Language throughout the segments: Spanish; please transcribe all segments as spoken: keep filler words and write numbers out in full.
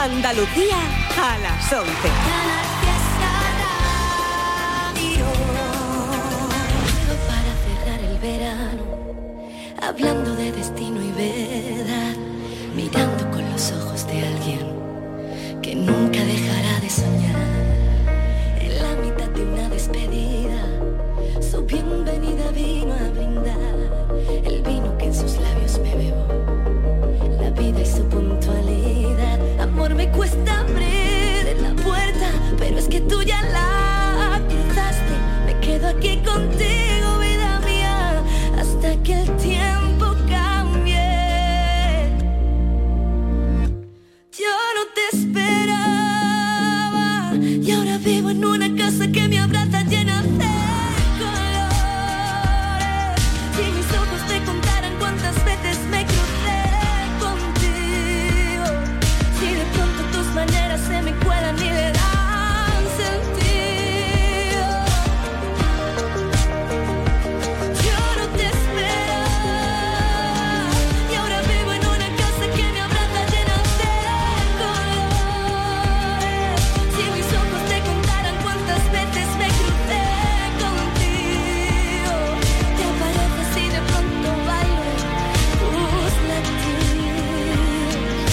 Andalucía a las once. Para cerrar el verano, hablando de destino y verdad, mirando con los ojos de alguien que nunca dejará de soñar. En la mitad de una despedida, su bienvenida vino a brindar el vino que en sus labios me bebo, la vida y su puntualidad. Amor, me cuesta abrir la puerta, pero es que tú ya la cruzaste. Me quedo aquí contigo, vida mía, hasta que el tiempo cambie. Yo no te esperaba y ahora vivo en una casa que me abraza llena de colores. Si mis ojos te contaran cuántas veces me crucé contigo, si de pronto tus maneras se me cuelan y le dan sentido. Yo no te esperaba y ahora vivo en una casa que me abraza llena de colores. Si mis ojos te contaran cuántas veces me crucé contigo, te apareces y de pronto bailo tus latidos.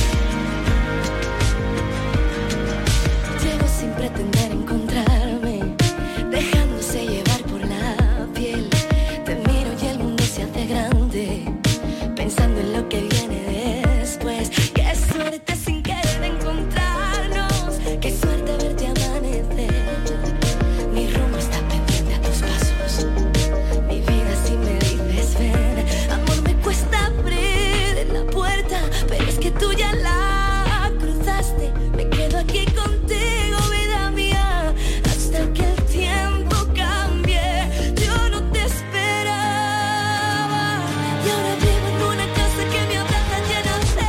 Llego sin pretender encontrarme, dejándose llevar por la piel. Te miro y el mundo se hace grande, pensando en lo que viene después. Qué suerte sin querer encontrarnos, qué suerte verte amanecer. Mi rumbo está pendiente a tus pasos, mi vida si me dices ven. Amor, me cuesta abrir la puerta, pero es que tú ya la cruzaste. Me quedo aquí contigo, vida mía, hasta que el tiempo cambie. Yo no te esperaba y ahora vivo en una casa que me abraza llena de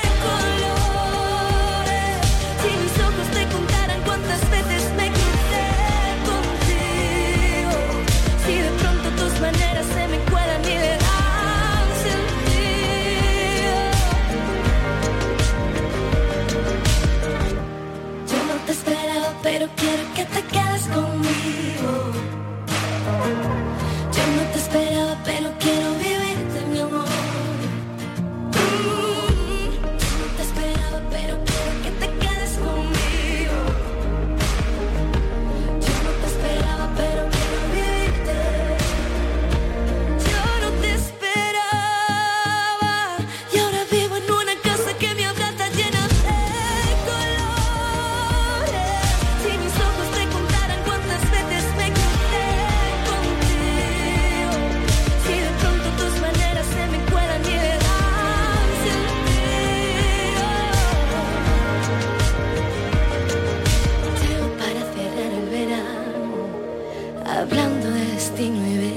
colores. Si mis ojos te contaran cuántas veces me crucé contigo, si de pronto tus maneras se me cuelan y le dan sentido. Yo no te esperaba, pero quiero que te quedes conmigo. Yo no te esperaba, pero quiero vivirte, mi amor. Mm, Yo no te esperaba, pero quiero que te quedes conmigo. Yo no te esperaba, pero quiero vivirte. Yo no te esperaba y ahora vivo en una casa que me abraza llena de colores. Si mis ojos te contaran cuántas veces me crucé contigo, si de pronto tus maneras se me cuelan y le dan sentido. Llego para cerrar el verano, hablando de destino y verdad.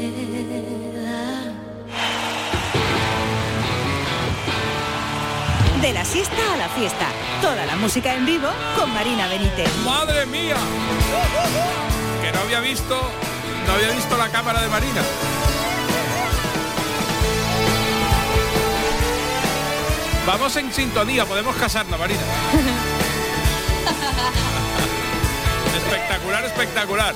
De la siesta a la fiesta. Toda la música en vivo con Marina Benítez. ¡Madre mía! Que no había visto, no había visto la cámara de Marina. Vamos en sintonía, podemos casarnos, Marina. Espectacular, espectacular.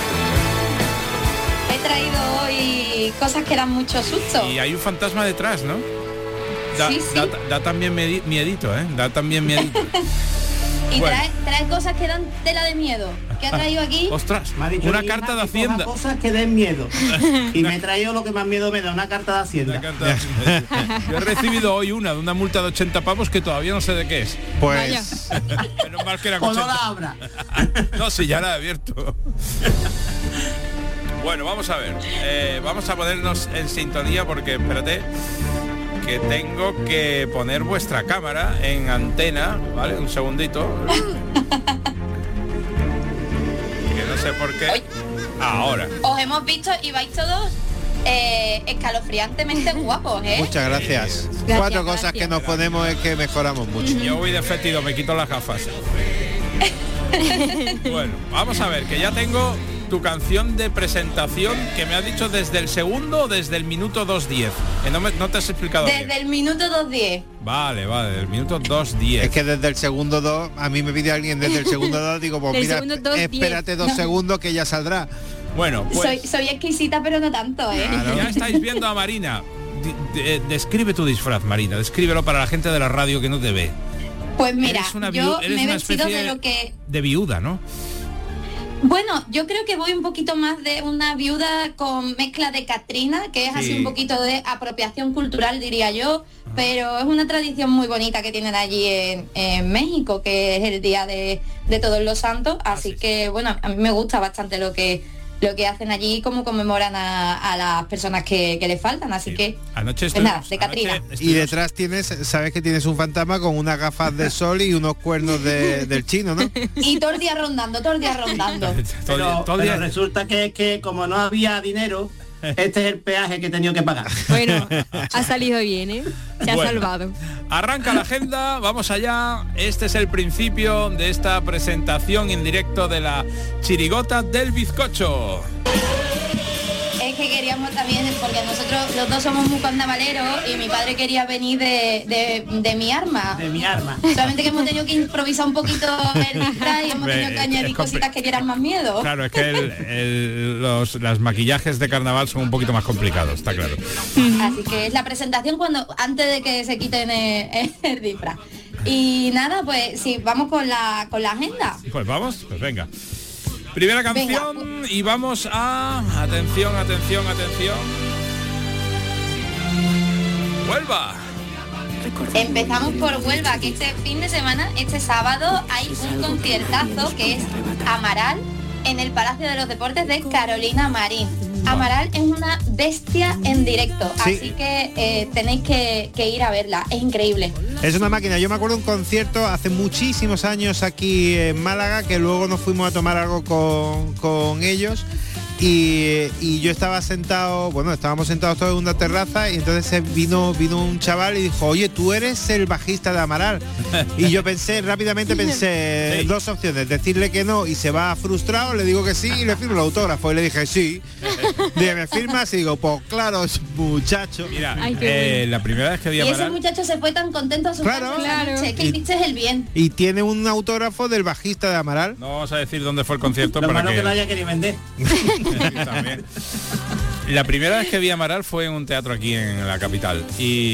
He traído hoy cosas que eran mucho susto. Y hay un fantasma detrás, ¿no? Da, Sí, sí. da, da también medi- miedito, ¿eh? Da también miedito. Y Bueno. trae, trae cosas que dan tela de miedo. ¿Qué ha traído aquí? Ostras, Me ha dicho una mi carta hija de que coja Hacienda. cosas que den miedo. Y me he traído lo que más miedo me da, una carta de Hacienda. Una carta de Hacienda. Yo he recibido hoy una de una multa de ochenta pavos que todavía no sé de qué es. Pues Menos mal que era O no ochenta. la abra. No, si ya la he abierto. Bueno, vamos a ver. Eh, vamos a ponernos en sintonía porque, espérate, que tengo que poner vuestra cámara en antena, ¿vale? Un segundito. Que no sé por qué. Ahora. Os hemos visto y vais todos eh, escalofriantemente guapos, ¿eh? muchas gracias. Gracias, Cuatro cosas gracias. que nos ponemos es que mejoramos mucho. Yo voy de fétido, me quito las gafas. Bueno, vamos a ver, que ya tengo tu canción de presentación, que me has dicho desde el segundo o desde el minuto dos diez. Eh, no, me, no te has explicado Desde bien. el minuto dos diez. Vale, vale, del minuto dos diez. Es que desde el segundo dos, a mí me pide alguien desde el segundo dos, digo, pues Del mira, segundo dos, espérate diez. dos segundos que ya saldrá. Bueno, pues Soy, soy exquisita, pero no tanto, ¿eh? Claro. ya estáis viendo a Marina. De- de- describe tu disfraz, Marina, descríbelo para la gente de la radio que no te ve. Pues mira, Eres una yo viu- eres me he una vestido especie de lo que... de viuda, ¿no? Bueno, yo creo que voy un poquito más de una viuda con mezcla de Catrina, que es Sí. así un poquito de apropiación cultural, diría yo, pero es una tradición muy bonita que tienen allí en, en México, que es el Día de, de Todos los Santos, así sí. que bueno, a mí me gusta bastante lo que lo que hacen allí, cómo conmemoran a, a las personas que, que les faltan, así Sí. que Anoche pues nada, estuvimos- de Catrina. anoche Y estuvimos- detrás tienes, sabes que tienes un fantasma con unas gafas de sol y unos cuernos de- del chino, ¿no? Y todo el día rondando, todo el día rondando. todo el- Pero, todo el pero día- resulta que es que como no había dinero, este es el peaje que he tenido que pagar. Bueno, ha salido bien, ¿eh? Se ha Bueno. salvado. Arranca la agenda, vamos allá. Este es el principio de esta presentación en directo de la chirigota del bizcocho. Es que queríamos también, porque nosotros los dos somos muy carnavaleros y mi padre quería venir de, de, de mi arma. De mi arma. Solamente que hemos tenido que improvisar un poquito el disfraz y hemos Hombre, tenido que es añadir compli- cositas que dieran más miedo. Claro, es que el, el- los las maquillajes de carnaval son un poquito más complicados, está claro. Así que es la presentación cuando antes de que se quiten el, el disfraz. Y nada, pues sí, vamos con la con la agenda. Pues vamos, pues venga. Primera canción y vamos a... Atención, atención, atención. Huelva. Empezamos por Huelva, que este fin de semana, este sábado, hay un conciertazo que es Amaral en el Palacio de los Deportes de Carolina Marín. Amaral es una bestia en directo, Sí. así que eh, tenéis que, que ir a verla, es increíble. Es una máquina. Yo me acuerdo de un concierto hace muchísimos años aquí en Málaga, que luego nos fuimos a tomar algo con, con ellos. Y, y yo estaba sentado, bueno, estábamos sentados todos en una terraza y entonces vino vino un chaval y dijo, oye, tú eres el bajista de Amaral. Y yo pensé, rápidamente pensé, Sí. dos opciones, decirle que no y se va frustrado, le digo que sí y le firmo el autógrafo. Y le dije, sí. Dije, ¿me firmas? Y digo, pues claro, muchacho. Mira, Ay, qué eh, la primera vez que vi Y a ese Amaral... muchacho se fue tan contento a su Claro. casa esa Claro. noche, que Y- hiciste el bien. Y tiene un autógrafo del bajista de Amaral. No vamos a decir dónde fue el concierto Lo para malo que... que no haya querido vender. También. La primera vez que vi a Amaral fue en un teatro aquí en la capital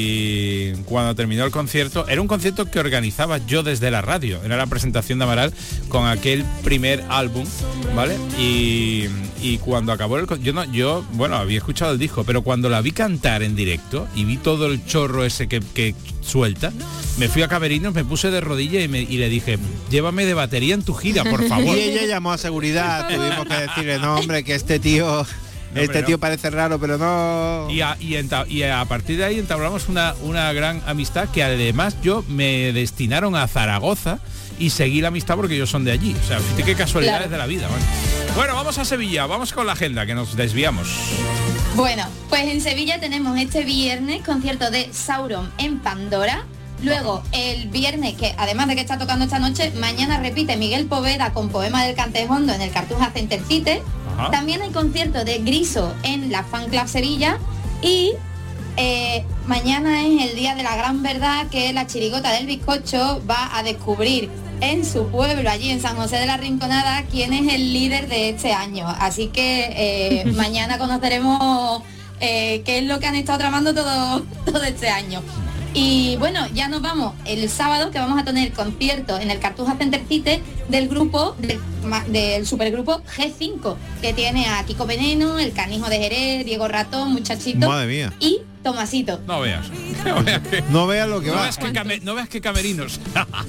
y cuando terminó el concierto, era un concierto que organizaba yo desde la radio, era la presentación de Amaral con aquel primer álbum, ¿vale? Y, y cuando acabó el con- yo no, yo, bueno, había escuchado el disco, pero cuando la vi cantar en directo y vi todo el chorro ese que, que suelta, me fui a Camerinos, me puse de rodillas y, me- y le dije, llévame de batería en tu gira, por favor. Y ella llamó a seguridad, tuvimos que decirle, no hombre, que este tío, No, este hombre, tío no. parece raro, pero no. Y a, y, enta- y a partir de ahí entablamos una, una gran amistad que además yo me destinaron a Zaragoza y seguí la amistad porque ellos son de allí. O sea, fíjate qué casualidades Claro. de la vida. Bueno. Bueno, vamos a Sevilla, vamos con la agenda, que nos desviamos. Bueno, pues en Sevilla tenemos este viernes concierto de Sauron en Pandora. Luego, el viernes, que además de que está tocando esta noche, mañana repite Miguel Poveda con Poema del Cantejondo en el Cartuja Center City. Ajá. También hay concierto de Griso en la Fan Club Sevilla. Y eh, mañana es el día de la gran verdad, que la chirigota del bizcocho va a descubrir en su pueblo, allí en San José de la Rinconada, quién es el líder de este año. Así que eh, mañana conoceremos eh, qué es lo que han estado tramando todo, todo este año. Y bueno, ya nos vamos el sábado, que vamos a tener concierto en el Cartuja Center City del grupo, del, ma- del supergrupo G cinco, que tiene a Kiko Veneno, el Canijo de Jerez, Diego Ratón, Muchachito Madre mía. y Tomasito. No veas. No veas que, No veas lo que no va. veas que, came- no veas que camerinos.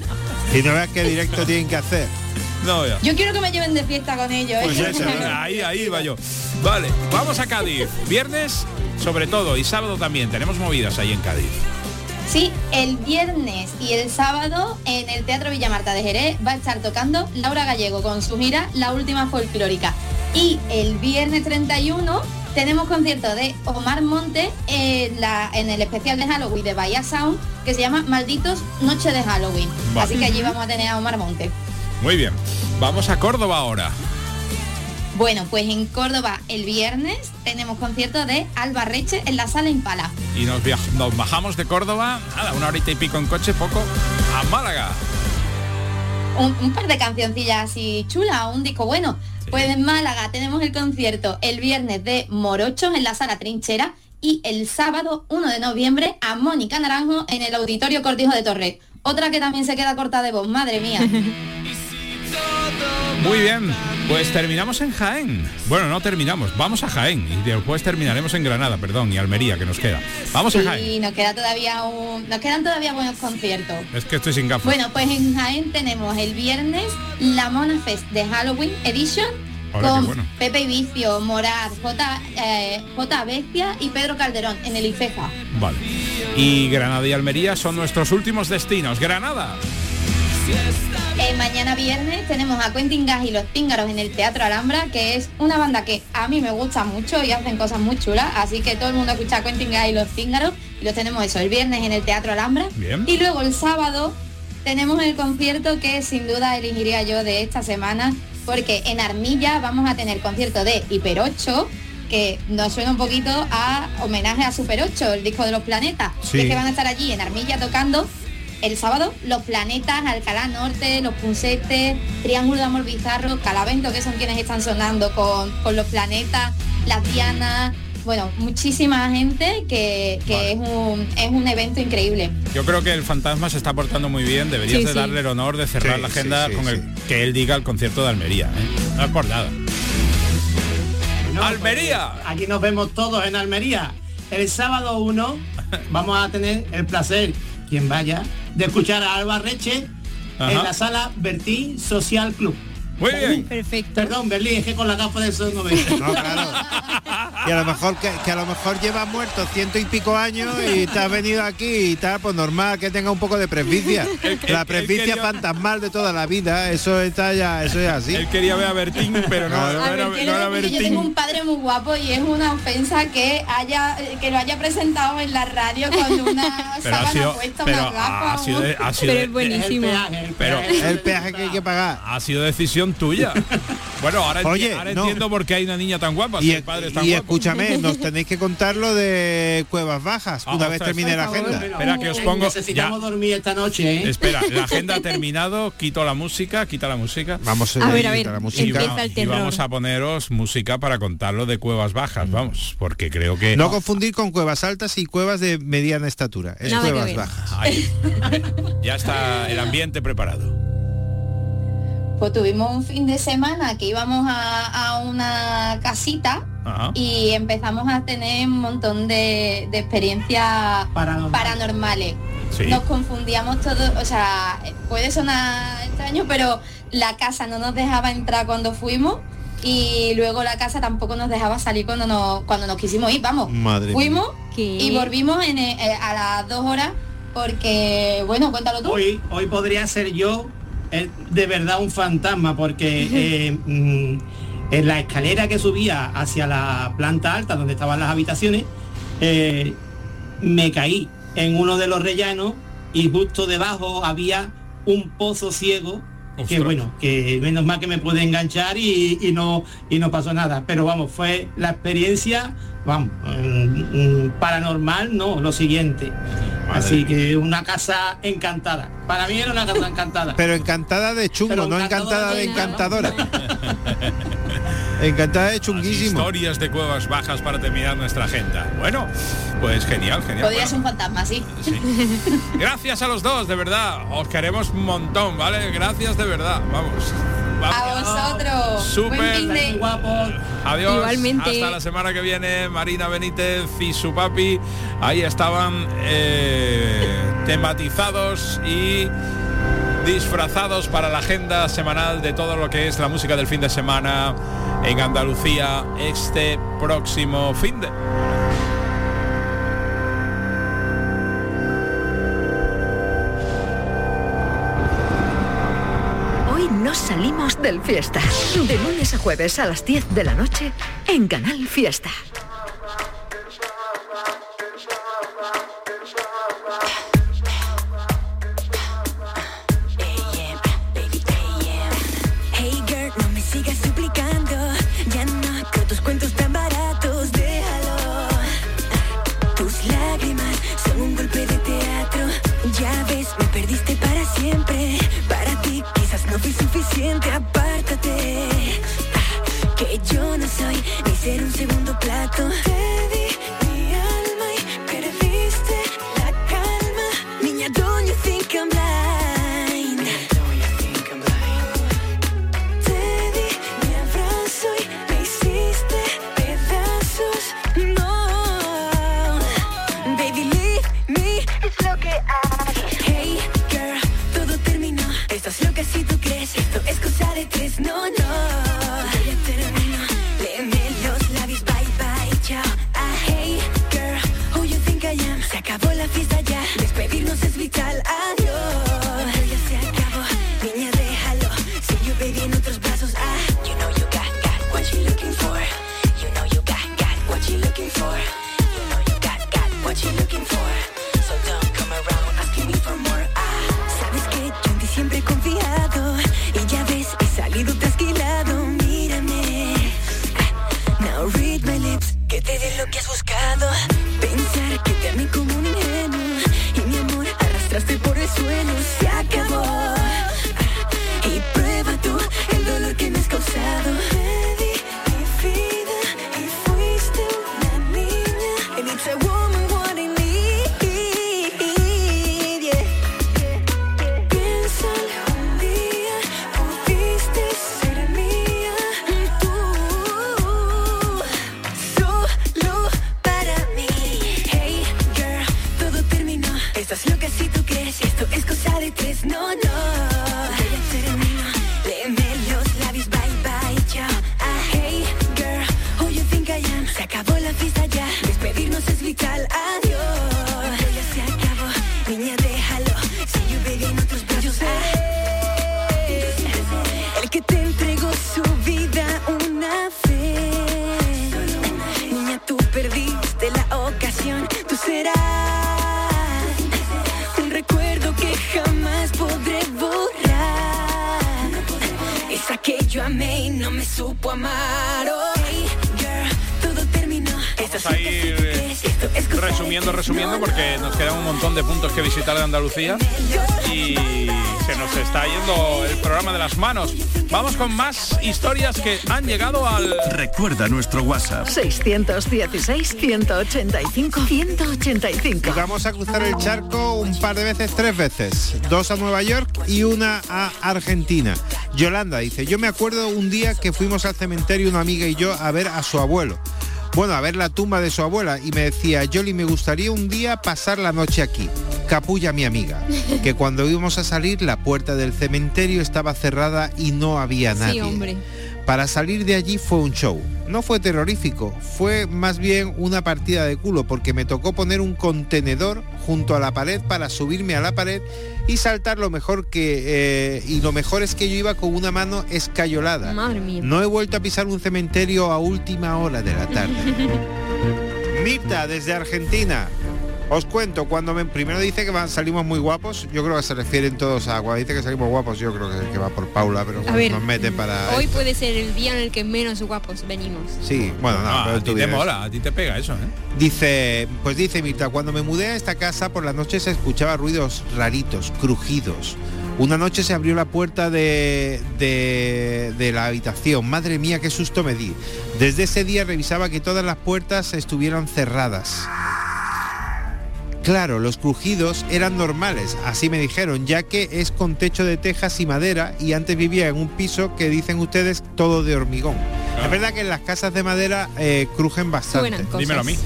Y no veas qué directo tienen que hacer. No veas. Yo quiero que me lleven de fiesta con ellos. ¿eh? Pues eso, ahí, ahí va yo. Vale, vamos a Cádiz. Viernes, sobre todo, y sábado también. Tenemos movidas ahí en Cádiz. Sí, el viernes y el sábado en el Teatro Villamarta de Jerez va a estar tocando Laura Gallego con su gira La Última Folclórica. Y el viernes treinta y uno tenemos concierto de Omar Monte en, la, en el especial de Halloween de Bahía Sound, que se llama Malditos Noche de Halloween. Vale. Así que allí vamos a tener a Omar Monte. Muy bien. Vamos a Córdoba ahora. Bueno, pues en Córdoba el viernes tenemos concierto de Alba Reche en la Sala Impala. Y nos, via- nos bajamos de Córdoba, nada, una horita y pico en coche, poco, a Málaga. Un, un par de cancioncillas así chulas, un disco bueno. Sí. Pues en Málaga tenemos el concierto el viernes de Morochos en la Sala Trinchera y el sábado uno de noviembre a Mónica Naranjo en el Auditorio Cortijo de Torres. Otra que también se queda corta de voz, madre mía. Muy bien, pues terminamos en Jaén. Bueno, no terminamos, vamos a Jaén y después terminaremos en Granada, perdón, y Almería, que nos queda. Vamos a Jaén. Y nos queda todavía un, nos quedan todavía buenos conciertos. Es que estoy sin gafas. Bueno, pues en Jaén tenemos el viernes la Mona Fest de Halloween Edition Hola, con qué bueno. Pepe Vicio, Morad, J, eh, J Bestia y Pedro Calderón en el IFEJA. Vale. Y Granada y Almería son nuestros últimos destinos. Granada. Eh, mañana viernes tenemos a Quentin Gas y los Tíngaros en el Teatro Alhambra, que es una banda que a mí me gusta mucho y hacen cosas muy chulas, así que todo el mundo escucha a Quentin Gas y los Tíngaros, y los tenemos eso el viernes en el Teatro Alhambra. Bien. Y luego el sábado tenemos el concierto que sin duda elegiría yo de esta semana, porque en Armilla vamos a tener concierto de Hiper ocho, que nos suena un poquito a homenaje a Super ocho, el disco de los planetas. Sí. Y es que van a estar allí en Armilla tocando el sábado Los Planetas, Alcalá Norte, Los Punsetes, Triángulo de Amor Bizarro, Calavento, que son quienes están sonando con, con Los Planetas, Las Dianas, bueno, muchísima gente que, que Vale. es un es un evento increíble. Yo creo que el Fantasma se está portando muy bien. Deberías Sí, de sí. darle el honor de cerrar Sí, la sí, agenda sí, con el sí. que él diga el concierto de Almería, ¿eh? No es por nada. No, ¡Almería! pues, aquí nos vemos todos en Almería. El sábado uno vamos a tener el placer, quien vaya, de escuchar a Alba Reche Ajá. en la sala Bertín Social Club. Muy bien. Perfecto. Perdón, Berlín, es que con la gafa del sol no veo. No, claro. Y a lo mejor que, que a lo mejor llevas muerto ciento y pico años y te has venido aquí y tal, pues normal que tenga un poco de presbicia. El- el- La el presbicia quería- fantasmal de toda la vida, eso está ya, eso es así. Él quería ver a Bertín, pero no, Claro. no A era, ver, no era quiero decir que yo tengo un Bertín. padre muy guapo y es una ofensa que haya que lo haya presentado en la radio con una Pero ha sábana sido, puesta, pero unas gafas. ha sido, de- ha sido, Pero de- es buenísimo. El peaje, el Pero- peaje. El peaje que hay que pagar. ha sido decisión tuya. Bueno, ahora, enti- Oye, ahora no. entiendo por qué hay una niña tan guapa. Y, si el padre es tan y guapo. escúchame, nos tenéis que contar lo de Cuevas Bajas Ah, una vez ostras, termine la por favor, agenda. Espera, que os pongo- Necesitamos ya. dormir esta noche, ¿eh? Espera, la agenda ha terminado, quito la música, quita la música. Vamos A ver, a ir ver, la Y, música. empieza va- el y terror. vamos a poneros música para contarlo de Cuevas Bajas, vamos, porque creo que... No confundir con cuevas altas y cuevas de mediana estatura. Es Nada que cuevas ver. bajas. Ahí. Ya está el ambiente preparado. Pues tuvimos un fin de semana que íbamos a, a una casita Ajá. y empezamos a tener un montón de, de experiencias Paranormal. paranormales. Sí. Nos confundíamos todos, o sea, puede sonar extraño, pero la casa no nos dejaba entrar cuando fuimos y luego la casa tampoco nos dejaba salir cuando nos, cuando nos quisimos ir, vamos. Madre Fuimos ¿Qué? y volvimos en, eh, a las dos horas porque, bueno, cuéntalo tú. Hoy, hoy podría ser yo eh, de verdad un fantasma porque eh, mm, en la escalera que subía hacia la planta alta donde estaban las habitaciones eh, me caí en uno de los rellanos y justo debajo había un pozo ciego que Ostras. bueno, que menos mal que me pude enganchar y, y no y no pasó nada, pero vamos, fue la experiencia, vamos, mm, mm, paranormal, no, lo siguiente. Madre Así mía. que una casa encantada. Para mí era una casa encantada. Pero encantada de chungo, Pero no encantadora encantada de de nada. encantadora. Encantada de Las chunguísimo. historias de Cuevas Bajas para terminar nuestra agenda. Bueno, pues genial, genial. Podría Bueno, ser un fantasma, sí. sí. Gracias a los dos, de verdad. Os queremos un montón, ¿vale? Gracias de verdad. Vamos. Vamos. A vosotros. Súper. Buen fin Muy de... guapos. Adiós. Igualmente. Hasta la semana que viene. Marina Benítez y su papi. Ahí estaban eh, tematizados y disfrazados para la agenda semanal de todo lo que es la música del fin de semana en Andalucía este próximo fin de... Hoy no salimos del Fiesta. De lunes a jueves a las diez de la noche en Canal Fiesta. Hey girl, no me sigas suplicando, ya ya, despedirnos es vital. Adiós. Pero ya se acabó, niña, déjalo. See you, baby, en otros brazos. Ah, you know you got, got what you looking for. You know you got, got what you looking for. You know you got, got what you looking for. So don't come around asking me for more. Ah, sabes que yo en ti siempre he confiado. Y ya ves, he salido trasquilado. Mírame. Ah, now read my lips, que te dé lo que has buscado. Pensar que te amé como un ingenuo. Y mi amor, arrastraste por el suelo. Se acabó. Ah, y prueba tú el dolor que me has causado. Te di mi vida y fuiste una niña. And it's a woman what I need. Yeah. Piénsalo un día, pudiste ser mía. Tú, solo para mí. Hey girl, todo terminó. Estás loca si tú crees. Esto es cosa de tres, no, no. Ya terminó. Léeme los labios, bye bye, chao. Ah, hey girl, who you think I am? Se acabó la fiesta ya, despedirnos es vital. Adiós. Pero ya se acabó, niña, déjalo. See you, baby, en otros brazos. Ah, el que te entregó su vida una vez. Niña, tú perdiste la ocasión. Tú serás un recuerdo que jamás podré borrar. Esa que yo amé y no me supo amar. Oh, hey, girl, todo terminó. Vamos a ir eh, resumiendo, resumiendo, porque nos quedan un montón de puntos que visitar de Andalucía y se nos está yendo el programa de las manos. Vamos con más historias que han llegado al... Recuerda nuestro WhatsApp. seiscientos dieciséis, ciento ochenta y cinco, ciento ochenta y cinco. Vamos a cruzar el charco un par de veces, tres veces. Dos a Nueva York y una a Argentina. Yolanda dice, yo me acuerdo un día que fuimos al cementerio una amiga y yo a ver a su abuelo. Bueno, a ver la tumba de su abuela y me decía, Yoli, me gustaría un día pasar la noche aquí. Capulla, mi amiga, que cuando íbamos a salir la puerta del cementerio estaba cerrada y no había nadie. Sí, hombre. Para salir de allí fue un show. No fue terrorífico, fue más bien una partida de culo, porque me tocó poner un contenedor junto a la pared para subirme a la pared y saltar lo mejor que... Eh, y lo mejor es que yo iba con una mano escayolada. Madre mía. No he vuelto a pisar un cementerio a última hora de la tarde. Mirta, desde Argentina. Os cuento, cuando me, primero dice que van, salimos muy guapos, yo creo que se refieren todos a... Cuando dice que salimos guapos, yo creo que, que va por Paula, pero bueno, ver, nos meten para... Hoy puede ser el día en el que menos guapos venimos. Sí, bueno, no, Ah, pero a ti tú te vienes. mola, a ti te pega eso, ¿eh? Dice, pues dice Mirta, cuando me mudé a esta casa por la noche se escuchaba ruidos raritos, crujidos. Una noche se abrió la puerta de, de, de la habitación. Madre mía, qué susto me di. Desde ese día revisaba que todas las puertas estuvieran cerradas. Claro, los crujidos eran normales, así me dijeron, ya que es con techo de tejas y madera y antes vivía en un piso que dicen ustedes todo de hormigón. Claro. Es verdad que en las casas de madera eh, crujen bastante. Suenan cosas. Dímelo a mí.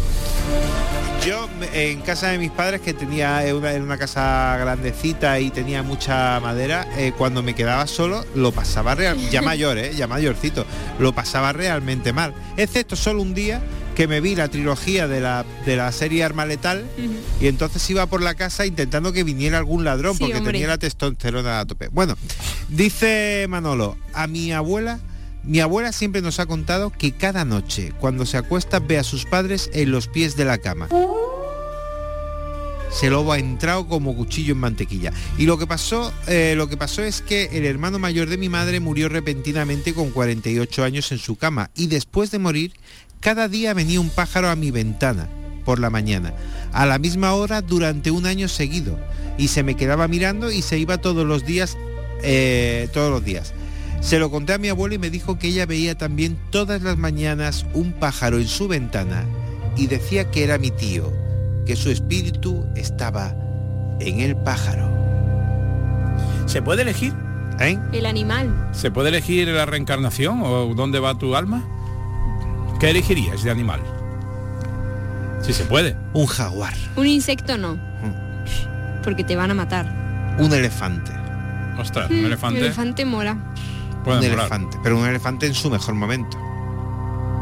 Yo en casa de mis padres, que tenía una, en una casa grandecita y tenía mucha madera, eh, cuando me quedaba solo lo pasaba real, ya mayor, eh, ya mayorcito, lo pasaba realmente mal. Excepto solo un día que me vi la trilogía de la, de la serie Arma Letal uh-huh. y entonces iba por la casa intentando que viniera algún ladrón, sí, porque hombre. tenía la testosterona a tope. Bueno, dice Manolo, a mi abuela... Mi abuela siempre nos ha contado que cada noche, cuando se acuesta, ve a sus padres en los pies de la cama. Se lo ha entrado como cuchillo en mantequilla. Y lo que pasó, eh, lo que pasó es que el hermano mayor de mi madre murió repentinamente con cuarenta y ocho años en su cama. Y después de morir, cada día venía un pájaro a mi ventana por la mañana, a la misma hora durante un año seguido. Y se me quedaba mirando y se iba todos los días, eh, todos los días. Se lo conté a mi abuelo y me dijo que ella veía también todas las mañanas un pájaro en su ventana y decía que era mi tío, que su espíritu estaba en el pájaro. ¿Se puede elegir? ¿Eh? El animal. ¿Se puede elegir la reencarnación o dónde va tu alma? ¿Qué elegirías de animal? Si se puede. Un jaguar. Un insecto no. Porque te van a matar. Un elefante. Ostras, un elefante. El elefante mola. Puede un molar. elefante, pero un elefante en su mejor momento.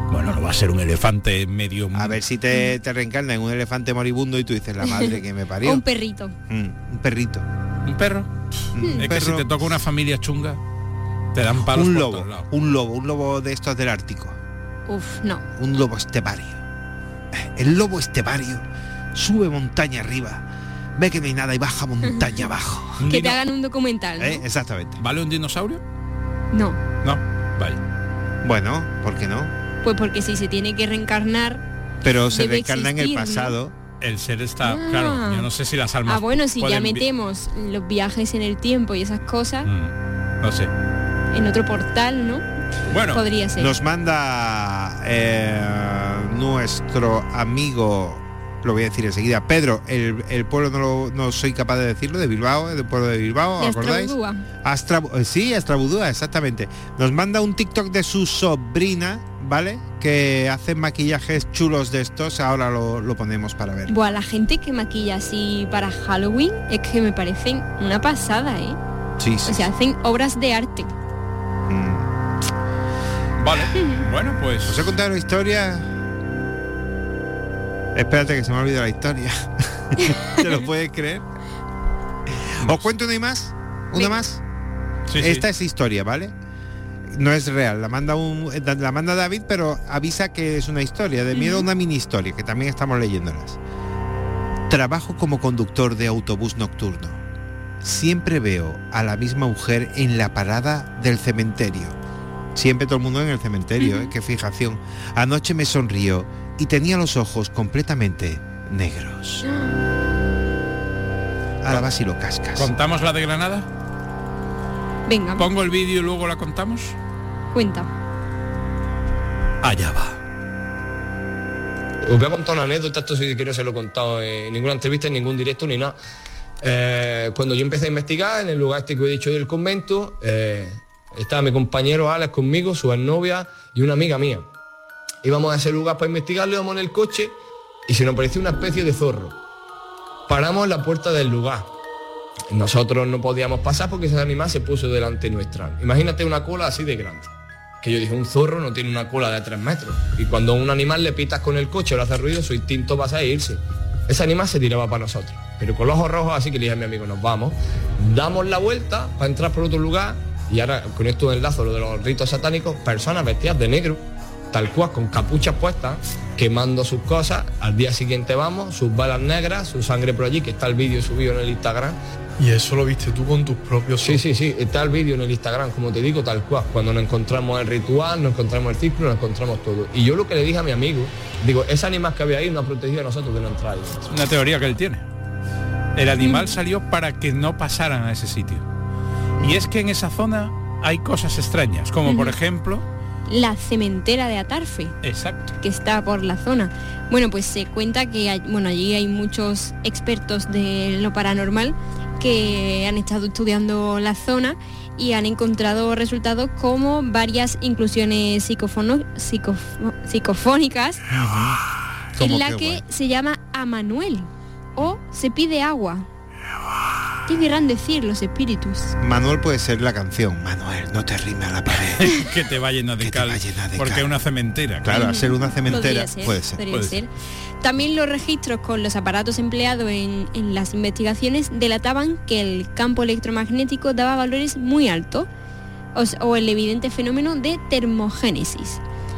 Bueno, no va a ser un elefante medio... A ver si te, te reencarna en un elefante moribundo y tú dices, la madre que me parió. O un perrito. Mm, un perrito. ¿Un perro? Mm, es un que perro. si te toca una familia chunga, te dan palos Un por lobo, todos lados. un lobo, un lobo de estos del Ártico. Uf, no. Un lobo estepario. El lobo estepario sube montaña arriba, ve que no hay nada y baja montaña abajo. ¿Un Que dino- te hagan un documental, ¿no? ¿Eh? Exactamente. ¿Vale un dinosaurio? No. No, vale. Bueno, ¿por qué no? Pues porque si se tiene que reencarnar... Pero se Debe reencarna en el existir, ¿no? pasado. El ser está... Ah. Claro, yo no sé si las almas... Ah, bueno, si ya pueden vi- metemos los viajes en el tiempo y esas cosas, Mm, no sé. en otro portal, ¿no? Bueno, Podría ser. Nos manda eh, nuestro amigo, lo voy a decir enseguida, Pedro, el, el pueblo no, lo, no soy capaz de decirlo, de Bilbao, del pueblo de Bilbao, De ¿os acordáis? Astrabudúa. Astra, eh, sí, Astrabudúa, exactamente. Nos manda un TikTok de su sobrina, ¿vale? Que hace maquillajes chulos de estos, ahora lo, lo ponemos para ver. Buah, la gente que maquilla así para Halloween es que me parecen una pasada, ¿eh? Sí, sí. O sea, hacen obras de arte. Mm. vale. Bueno, pues... ¿Os he contado la historia? Espérate que se me ha olvidado la historia. ¿Te lo puedes creer? ¿Os cuento una y más? ¿Una Venga. más? Sí, sí. Esta es historia, ¿vale? No es real, la manda un, la manda David, pero avisa que es una historia de miedo, una mini historia, que también estamos leyéndolas. Trabajo como conductor de autobús nocturno. Siempre veo a la misma mujer en la parada del cementerio. Siempre todo el mundo en el cementerio, ¿eh? Qué fijación. Anoche me sonrió y tenía los ojos completamente negros. Ahora vas y lo cascas. ¿Contamos la de Granada? Venga, ¿Pongo el vídeo y luego la contamos? cuenta. Allá va. Os voy a contar una anécdota, esto si quiero se lo he contado en ninguna entrevista, en ningún directo ni nada. Eh, cuando yo empecé a investigar en el lugar este que he dicho del convento, eh, estaba mi compañero Alex conmigo, su exnovia y una amiga mía. Íbamos a ese lugar para investigarlo, íbamos en el coche y se nos pareció una especie de zorro. Paramos en la puerta del lugar. Nosotros no podíamos pasar porque ese animal se puso delante nuestra. Imagínate una cola así de grande. Que yo dije, un zorro no tiene una cola de tres metros. Y cuando a un animal le pitas con el coche o le hace ruido, su instinto va a irse. Ese animal se tiraba para nosotros. Pero con los ojos rojos, así que le dije a mi amigo, nos vamos. Damos la vuelta para entrar por otro lugar. Y ahora, con esto enlazo lo de los ritos satánicos, personas vestidas de negro, tal cual, con capuchas puestas, quemando sus cosas. Al día siguiente vamos, sus balas negras, su sangre por allí, que está el vídeo subido en el Instagram. ¿Y eso lo viste tú con tus propios ojos? Sí, sí, sí, está el vídeo en el Instagram, como te digo, tal cual. Cuando nos encontramos el ritual, nos encontramos el círculo, nos encontramos todo. Y yo lo que le dije a mi amigo, digo, ese animal que había ahí nos ha protegido a nosotros de no entrar ahí. Es una teoría que él tiene. El animal salió para que no pasaran a ese sitio. Y es que en esa zona hay cosas extrañas, como por ejemplo... La cementera de Atarfe. Exacto. Que está por la zona. Bueno, pues se cuenta que hay, bueno, allí hay muchos expertos de lo paranormal que han estado estudiando la zona y han encontrado resultados como varias inclusiones psicofono, psicofo, psicofónicas en la que guay. Se llama Amanuel o se pide agua. ¿Qué querrán decir los espíritus? Manuel puede ser la canción. Manuel, no te rime a la pared. Que te va llena de cal. De porque es una cementera. Claro, claro, al ser una cementera ser, puede ser. Podría puede ser. ser. También los registros con los aparatos empleados en, en las investigaciones delataban que el campo electromagnético daba valores muy altos o, o el evidente fenómeno de termogénesis.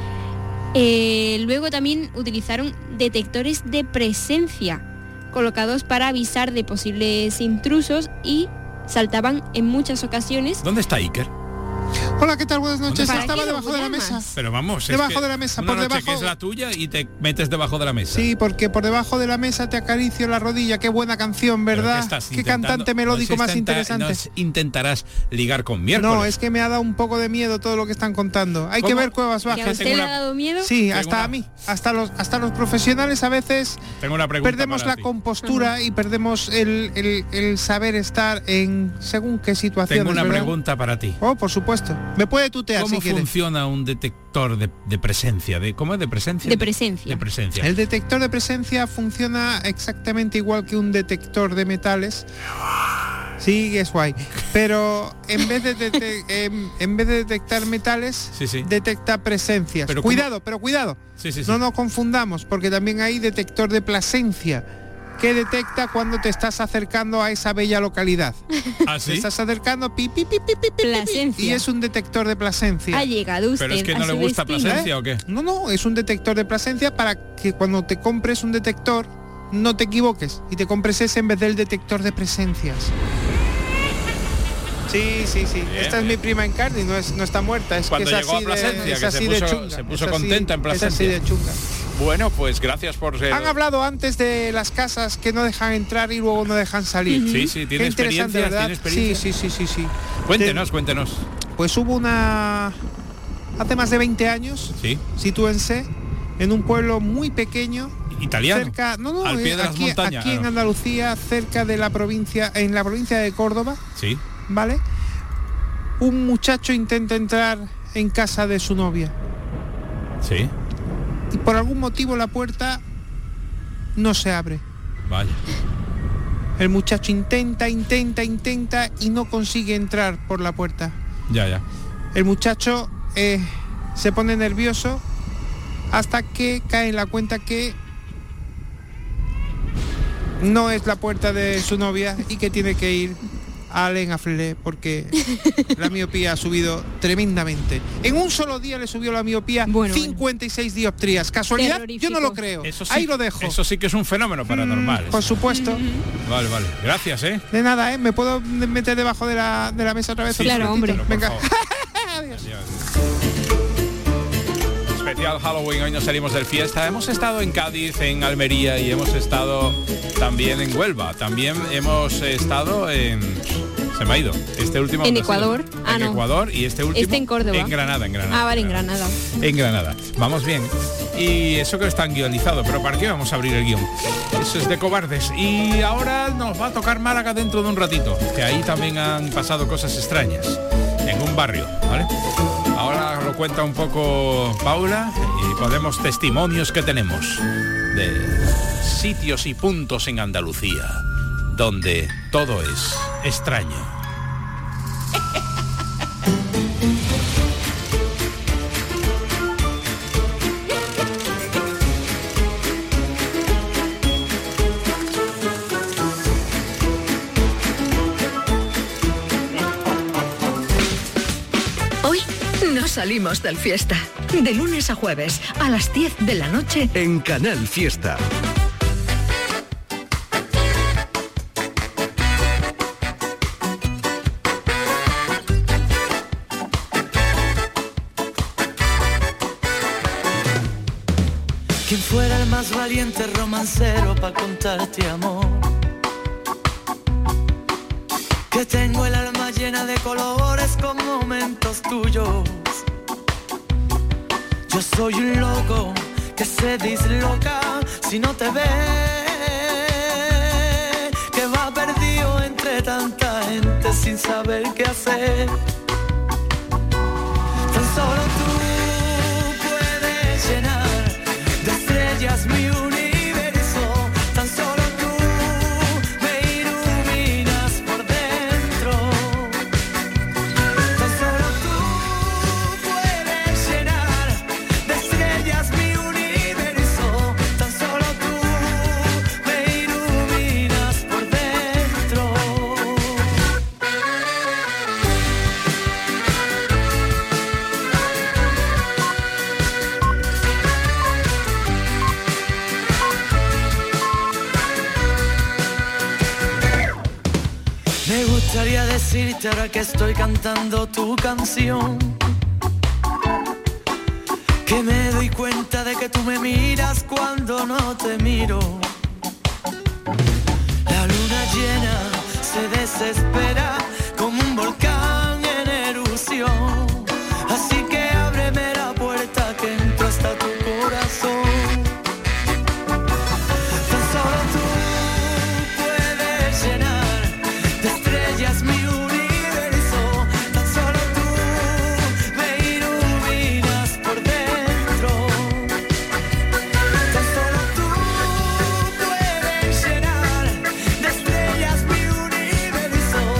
Eh, luego también utilizaron detectores de presencia colocados para avisar de posibles intrusos y saltaban en muchas ocasiones. ¿Dónde está Iker? Hola, ¿qué tal? Buenas noches. ¿Para Estaba qué debajo de la mesa. Pero vamos, debajo es que de la mesa, una por noche debajo. que es la tuya y te metes debajo de la mesa. Sí, porque por debajo de la mesa te acaricio la rodilla. Qué buena canción, ¿verdad? Qué cantante melódico no más intenta, interesante. No intentarás ligar con miércoles. No, es que me ha dado un poco de miedo todo lo que están contando. Hay ¿Cómo? que ver Cuevas Bajas. ¿Que a usted le ha dado miedo? Sí, Tengo hasta una... a mí. Hasta los, hasta los profesionales a veces Tengo una pregunta perdemos para la ti. compostura y perdemos el, el, el saber estar en según qué situaciones. Tengo una ¿verdad? pregunta para ti. Oh, por supuesto. Me puede tutear ¿Cómo si quiere. funciona un detector de, de presencia? De, ¿Cómo es de presencia? De presencia. De presencia. El detector de presencia funciona exactamente igual que un detector de metales, Sí, es guay. Pero en vez de, de- en, en vez de detectar metales, Sí, sí. detecta presencias. Pero cuidado, pero cuidado. Sí, sí, sí. No nos confundamos, porque también hay detector de presencia que detecta cuando te estás acercando a esa bella localidad. ¿Ah, Te sí? estás acercando, pi, pi, pi, pi, pi, pi, pi, Plasencia. y es un detector de presencia. Ha llegado usted. Pero es que a no le su gusta destino. Plasencia, ¿o qué? No, no, es un detector de presencia para que cuando te compres un detector no te equivoques y te compres ese en vez del detector de presencias. Sí, sí, sí. Bien, Esta es bien. mi prima Encarni, no es no está muerta, es Cuando que es llegó a así Plasencia, de, es que se así de puso- chunga. se puso es así- contenta en Es así Plasencia. de chunga. Bueno, pues gracias por ser... Han hablado antes de las casas que no dejan entrar y luego no dejan salir. Sí, sí, tiene Qué interesante, experiencia, ¿verdad? tiene experiencia. Sí, sí, sí, sí, sí. Cuéntenos, cuéntenos. Pues hubo una... Hace más de veinte años, Sí. sitúense, en un pueblo muy pequeño, Italiano. cerca, no, no, Al pie eh, de las aquí, montañas. aquí Ah, en no. Andalucía, cerca de la provincia, en la provincia de Córdoba, Sí. ¿vale? Un muchacho intenta entrar en casa de su novia Sí. y por algún motivo la puerta no se abre. Vaya. El muchacho intenta, intenta, intenta y no consigue entrar por la puerta. Ya, ya. El muchacho eh, se pone nervioso hasta que cae en la cuenta que no es la puerta de su novia y que tiene que ir a Alain Afflelé porque la miopía ha subido tremendamente. En un solo día le subió la miopía Bueno, cincuenta y seis dioptrías. ¿Casualidad? Yo no lo creo. Eso sí, Ahí lo dejo. Eso sí que es un fenómeno paranormal. Mm, por supuesto. Vale, vale. Gracias, ¿eh? De nada, ¿eh? ¿Me puedo meter debajo de la, de la mesa otra vez? Sí, Claro, sí, hombre. por Venga. favor. Especial Halloween, hoy nos salimos del fiesta. Hemos estado en Cádiz, en Almería y hemos estado también en Huelva. También hemos estado en... Se me ha ido. Este último... En ¿dónde ha sido? Ecuador. Ah, en no. Ecuador y este último... Este en Córdoba. En Granada, en Granada. Ah, vale, en Granada. En Granada. Vamos bien. Y eso que está guionizado, pero ¿para qué vamos a abrir el guión? Eso es de cobardes. Y ahora nos va a tocar Málaga dentro de un ratito, que ahí también han pasado cosas extrañas, en un barrio, ¿vale? Ahora lo cuenta un poco Paula y podemos testimonios que tenemos de sitios y puntos en Andalucía donde todo es extraño. Hoy no salimos del fiesta. De lunes a jueves a las diez de la noche En Canal Fiesta. Quien fuera el más valiente romancero para contarte amor. Que tengo el alma llena de colores con momentos tuyos. Yo soy un loco que se disloca si no te ve. Que va perdido entre tanta gente sin saber qué hacer. Tan solo tú puedes llenar de estrellas mi universo. Tan solo tú me iluminas por dentro. Tan solo tú puedes llenar de estrellas mi universo. Tan solo tú me iluminas por dentro. Me gustaría decirte ahora que estoy cantando tu canción, que me doy cuenta de que tú me miras cuando no te miro. La luna llena se desespera como un volcán en erupción. Así que ábreme la puerta que entro hasta tu corazón. Tan solo tú puedes llenar de estrellas mi universo. Tan solo tú me iluminas por dentro. Tan solo tú puedes llenar de estrellas mi universo.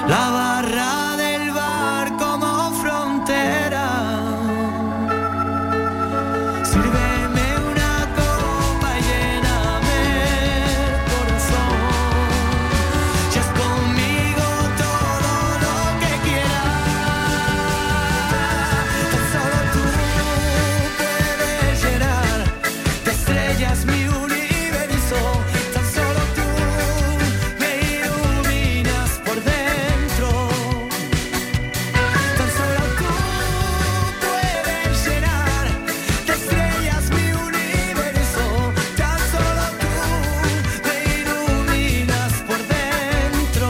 la barra del bar como frontera. Sírveme una copa y lléname el corazón. Si es conmigo todo lo que quieras, tan solo tú puedes llenar de estrellas mi universo. Tan solo tú me iluminas por dentro. Tan solo tú puedes llenar de estrellas mi universo. Tan solo tú me iluminas por dentro.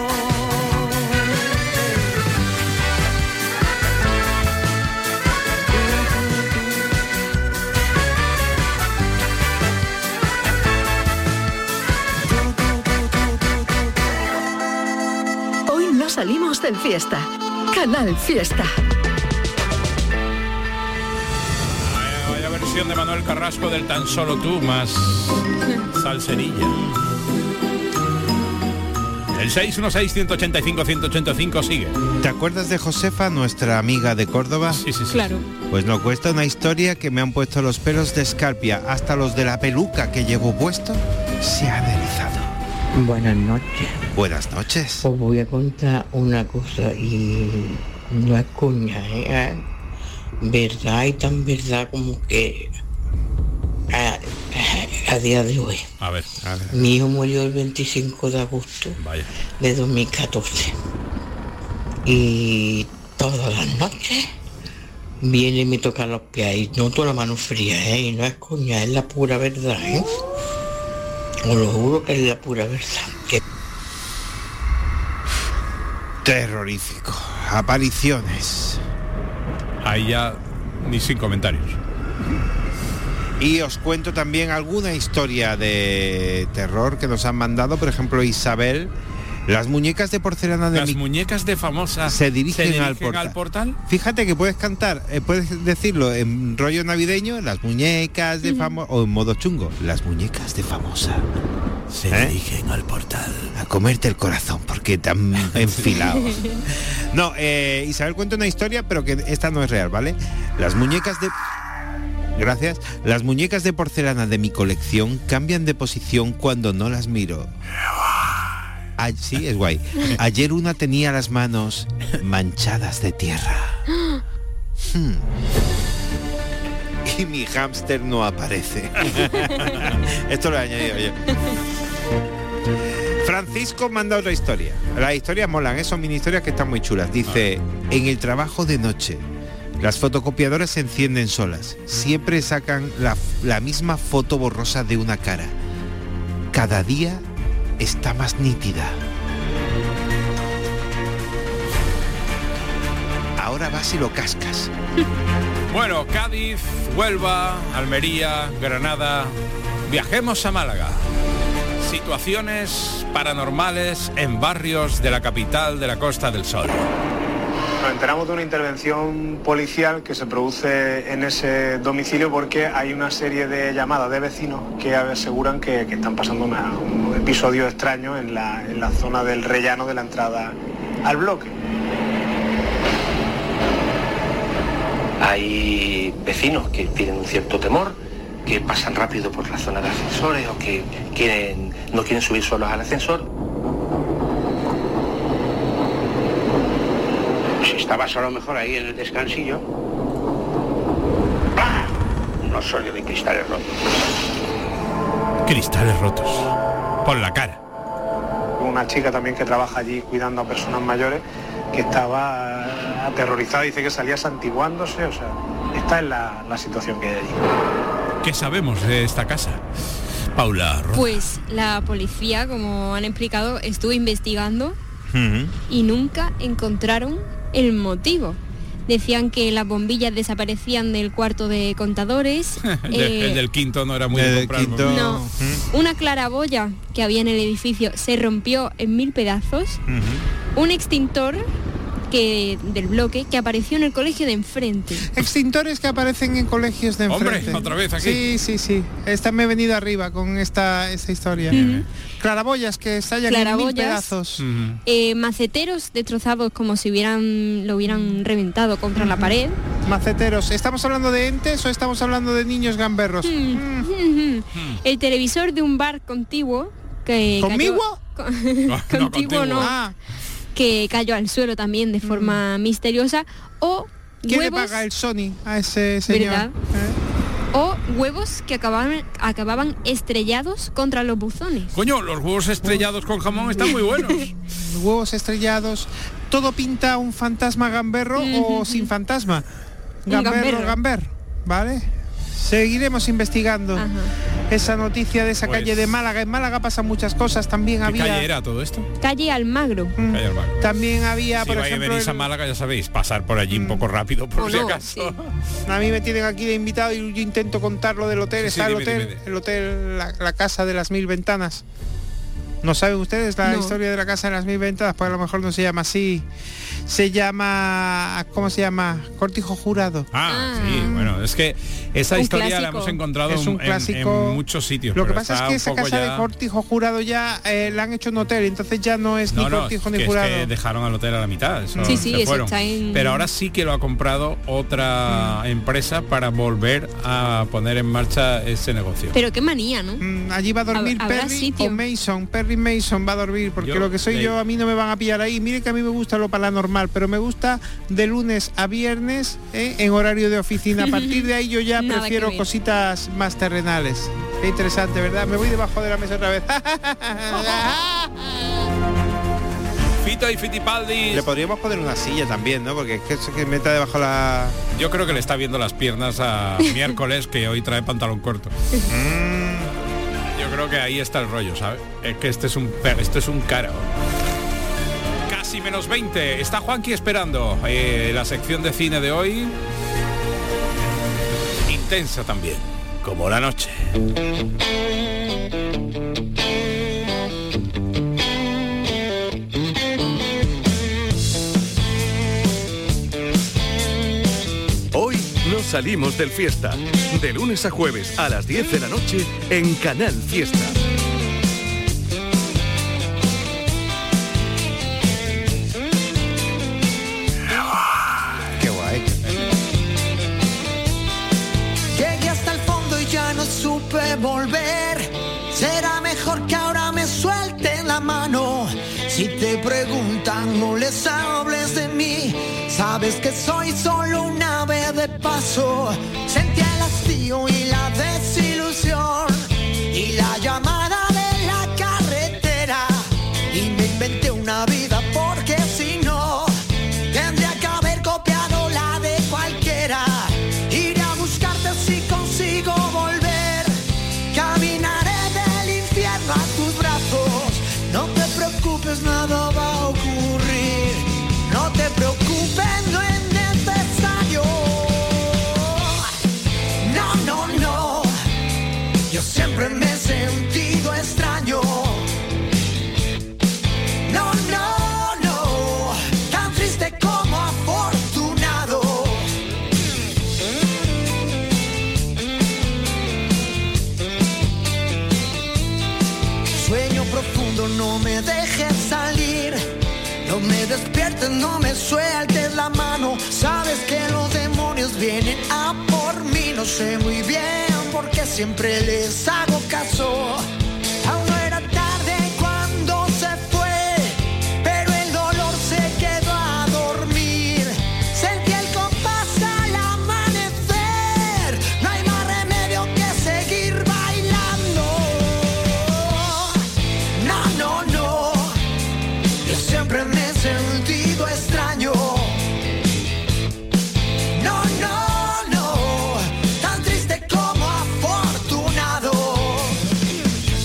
Hoy no salimos del Fiesta. Canal Fiesta. Vaya versión de Manuel Carrasco del Tan Solo Tú, más salserilla. El seis uno seis, uno ocho cinco, uno ocho cinco sigue. ¿Te acuerdas de Josefa, nuestra amiga de Córdoba? Sí, sí, sí. Claro. Pues nos cuesta una historia que me han puesto los pelos de escarpia, hasta los de la peluca que llevo puesto se han erizado. Buenas noches. Buenas noches. Os voy a contar una cosa y no es coña, ¿eh? Verdad y tan verdad como que a, a día de hoy. A ver, a ver. Mi hijo murió el veinticinco de agosto Vaya. de dos mil catorce. Y todas las noches viene y me toca los pies y noto la mano fría, ¿eh? Y no es coña, es la pura verdad, ¿eh? Os lo juro que es la pura verdad. Que... Terrorífico. Apariciones. Ahí ya ni sin comentarios. Y os cuento también alguna historia de terror que nos han mandado, por ejemplo, Isabel. Las muñecas de porcelana de Las mi... muñecas de famosa se dirigen, ¿se dirigen al, portal. al portal. Fíjate que puedes cantar, eh, puedes decirlo en rollo navideño, las muñecas de famosa, o en modo chungo, las muñecas de famosa. Se ¿Eh? dirigen al portal. A comerte el corazón, porque tan enfilado. No, eh, Isabel cuenta una historia, pero que esta no es real, ¿vale? Las muñecas de... Gracias. Las muñecas de porcelana de mi colección cambian de posición cuando no las miro. Ah, sí, es guay. Ayer una tenía las manos manchadas de tierra. Hmm. Y mi hámster no aparece. Esto lo he añadido yo. Francisco manda otra historia. Las historias molan, ¿eh? Son mini historias que están muy chulas. Dice, en el trabajo de noche, las fotocopiadoras se encienden solas. Siempre sacan la, la misma foto borrosa de una cara. Cada día está más nítida. Ahora vas y lo cascas. Bueno, Cádiz, Huelva, Almería, Granada. Viajemos a Málaga. Situaciones paranormales en barrios de la capital de la Costa del Sol. Nos enteramos de una intervención policial que se produce en ese domicilio porque hay una serie de llamadas de vecinos que aseguran que, que están pasando una, un episodio extraño en la, en la zona del rellano de la entrada al bloque. Hay vecinos que tienen un cierto temor, que pasan rápido por la zona de ascensores o que quieren, no quieren subir solos al ascensor. Si estabas a lo mejor ahí en el descansillo. ¡Bah! No solo de cristales rotos. Cristales rotos. Por la cara. Una chica también que trabaja allí cuidando a personas mayores que estaba aterrorizada, dice que salía santiguándose, o sea, esta es la, la situación que hay allí. ¿Qué sabemos de esta casa? Paula Roda. Pues la policía, como han explicado, estuvo investigando Uh-huh. y nunca encontraron el motivo. Decían que las bombillas desaparecían del cuarto de contadores. el, eh, el del quinto no era muy el de del comprar quinto. bombillas. No, una claraboya que había en el edificio se rompió en mil pedazos. Uh-huh. Un extintor que del bloque que apareció en el colegio de enfrente. Extintores que aparecen en colegios de enfrente. Hombre, otra vez aquí. Sí, sí, sí. Esta me he venido arriba con esta, esta historia. Uh-huh. Claraboyas que estallan Claraboyas, en mil pedazos. Uh-huh. eh, maceteros destrozados como si hubieran lo hubieran reventado contra uh-huh. la pared. Maceteros. ¿Estamos hablando de entes o estamos hablando de niños gamberros? Uh-huh. Mm. Uh-huh. El televisor de un bar contiguo que ¿Conmigo? Cayó, con, no, contiguo, no, contigo. no. Ah. Que cayó al suelo también de forma mm. misteriosa, o ¿quién huevos, le paga el Sony a ese señor? ¿verdad? ¿Eh? O huevos que acababan acababan estrellados contra los buzones. Coño, los huevos estrellados con jamón están muy buenos. Huevos estrellados. ¿Todo pinta un fantasma gamberro mm-hmm. o sin fantasma? Gamberro, gamberro, gamber, ¿vale? Seguiremos investigando. Ajá. Esa noticia de esa pues, calle de Málaga. En Málaga pasan muchas cosas. También ¿qué había... calle era todo esto? Calle Almagro. Mm. Calle Almagro. También había, si por vais ejemplo... venís el... a Málaga, ya sabéis, pasar por allí mm. un poco rápido, por oh, si no, acaso. Sí. A mí me tienen aquí de invitado y yo intento contar lo del hotel. Sí, Está sí, el dime, hotel, dime. el hotel, la, la casa de las mil ventanas. ¿No saben ustedes la no. historia de la casa de las mil ventanas? Pues a lo mejor no se llama así. Se llama, ¿cómo se llama? Cortijo Jurado. Ah, ah. sí, bueno, es que esa un historia clásico. La hemos encontrado es un en, clásico. en muchos sitios. Lo que pasa es que esa casa ya... de Cortijo Jurado ya eh, la han hecho un hotel, entonces ya no es no, ni no, Cortijo ni que Jurado. Es que dejaron al hotel a la mitad. Eso sí, sí, se eso fueron. Está en... Pero ahora sí que lo ha comprado otra mm. empresa para volver a poner en marcha ese negocio. Pero qué manía, ¿no? Mm, allí va a dormir Perry sitio? o Mason. Perry Mason va a dormir, porque yo, lo que soy eh, yo, a mí no me van a pillar ahí. Mire que a mí me gusta lo paranormal, pero me gusta de lunes a viernes ¿eh? en horario de oficina. A partir de ahí yo ya prefiero cositas más terrenales. Qué interesante, ¿verdad? Me voy debajo de la mesa otra vez. Fito y Fitipaldi. Le podríamos poner una silla también, ¿no? Porque es que, es que meta debajo la... Yo creo que le está viendo las piernas a miércoles, que hoy trae pantalón corto. mm. Yo creo que ahí está el rollo, ¿sabes? Es que este es un, esto es un caro. Y menos veinte, está Juanqui esperando eh, la sección de cine de hoy, intensa también, como la noche. Hoy nos salimos del Fiesta, de lunes a jueves a las diez de la noche en Canal Fiesta. Supe volver, será mejor que ahora me suelten la mano. Si te preguntan, no les hables de mí. Sabes que soy solo un ave de paso. Sentí el hastío y la desilusión y la llamada de la carretera. Y me inventé una vida porque si no, tendría que haber copiado la de cualquiera. Iré a buscarte si consigo volver. Caminaré del infierno a tus brazos. No te preocupes, nada va a ocurrir. No te preocupes, no es necesario. No, no, no. Yo siempre me he sentido extraño. No, no, no. Tan triste como afortunado. Sueño profundo, no me dejes salir. No me despiertes, no me sueltes la mano. Sabes que los demonios vienen a por mí. No sé muy bien por qué siempre les hago caso. Aún no era tarde cuando se fue, pero el dolor se quedó a dormir. Sentí el compás al amanecer. No hay más remedio que seguir bailando. No, no, no. Yo siempre me he sentido extraño. No, no, no. Tan triste como afortunado.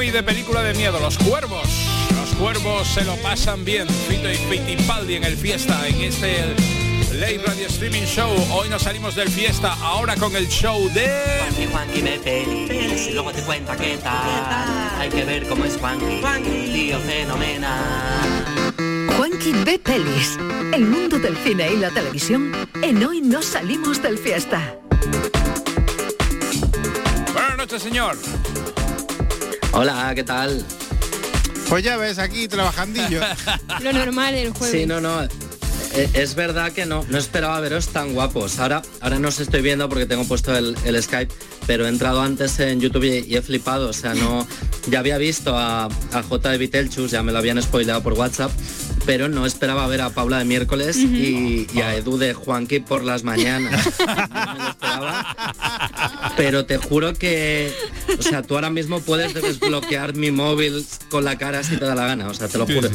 peli de película de miedo, Los Cuervos. Los Cuervos se lo pasan bien. Fito y Fittipaldi en el Fiesta, en este Late Radio Streaming Show. Hoy nos salimos del Fiesta, ahora con el show de... Juanqui, Juanqui ve pelis, luego te cuenta qué tal. Hay que ver cómo es Juanqui, tío fenomenal. Juanqui ve pelis, el mundo del cine y la televisión en Hoy nos salimos del Fiesta. Buenas noches, señor. Hola, ¿qué tal? Pues ya ves, aquí trabajandillo. Lo normal del jueves. Sí, no, no. Es verdad que no, no esperaba veros tan guapos. Ahora, ahora no os estoy viendo porque tengo puesto el, el Skype, pero he entrado antes en YouTube y, y he flipado. O sea, no, ya había visto a, a J de Vitelchus, ya me lo habían spoileado por WhatsApp, pero no esperaba ver a Paula de miércoles uh-huh. y, y a Edu de Juanqui por las mañanas. No me lo esperaba. Pero te juro que, o sea, tú ahora mismo puedes desbloquear mi móvil con la cara si te da la gana, o sea, te lo juro.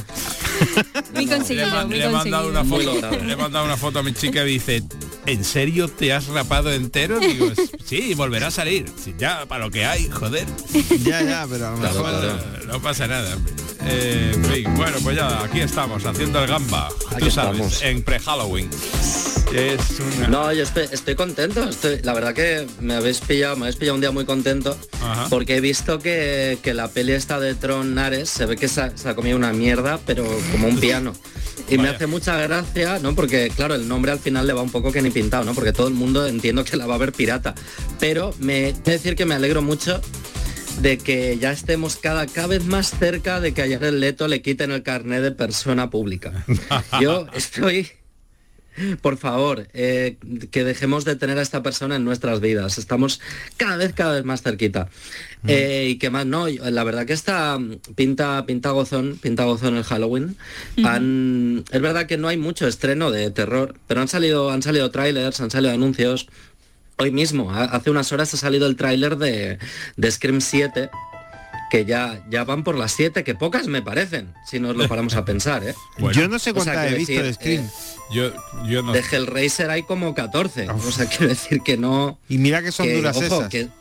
Muy conseguido, le, muy le he mandado una foto, le he mandado una foto a mi chica y dice, ¿en serio te has rapado entero? Digo, sí, volverá a salir. Sí, ya, para lo que hay, joder. Ya, ya, pero a lo mejor claro, claro. No, no pasa nada. Eh, en fin, bueno, pues ya, aquí estamos, haciendo el gamba. Aquí tú sabes, estamos. En pre-Halloween. Es una... No, yo estoy, estoy contento. Estoy, la verdad que me habéis pillado, me habéis pillado un día muy contento. Ajá. Porque he visto que, que la peli esta de Tron Ares se ve que se ha, se ha comido una mierda, pero como un piano. Y Vaya. Me hace mucha gracia, ¿no? Porque, claro, el nombre al final le va un poco que ni pintado, ¿no? Porque todo el mundo entiendo que la va a ver pirata. Pero me he de decir que me alegro mucho de que ya estemos cada, cada vez más cerca de que a Jared Leto le quiten el carnet de persona pública. Yo estoy... Por favor, eh, que dejemos de tener a esta persona en nuestras vidas. Estamos cada vez, cada vez más cerquita. Mm. Eh, y que más, no, la verdad que esta pinta, pinta gozón, pinta gozón el Halloween. Mm. Han, es verdad que no hay mucho estreno de terror, pero han salido, han salido trailers, han salido anuncios. Hoy mismo, hace unas horas ha salido el tráiler de, de Scream siete, que ya, ya van por las siete, que pocas me parecen, si nos lo paramos a pensar, ¿eh? Bueno, yo no sé cuántas o sea, he visto decir, de Scream. Eh, yo, yo no de Hellraiser hay como catorce. Uf. O sea, quiero decir que no... Y mira que son que, duras ojo, esas. Que,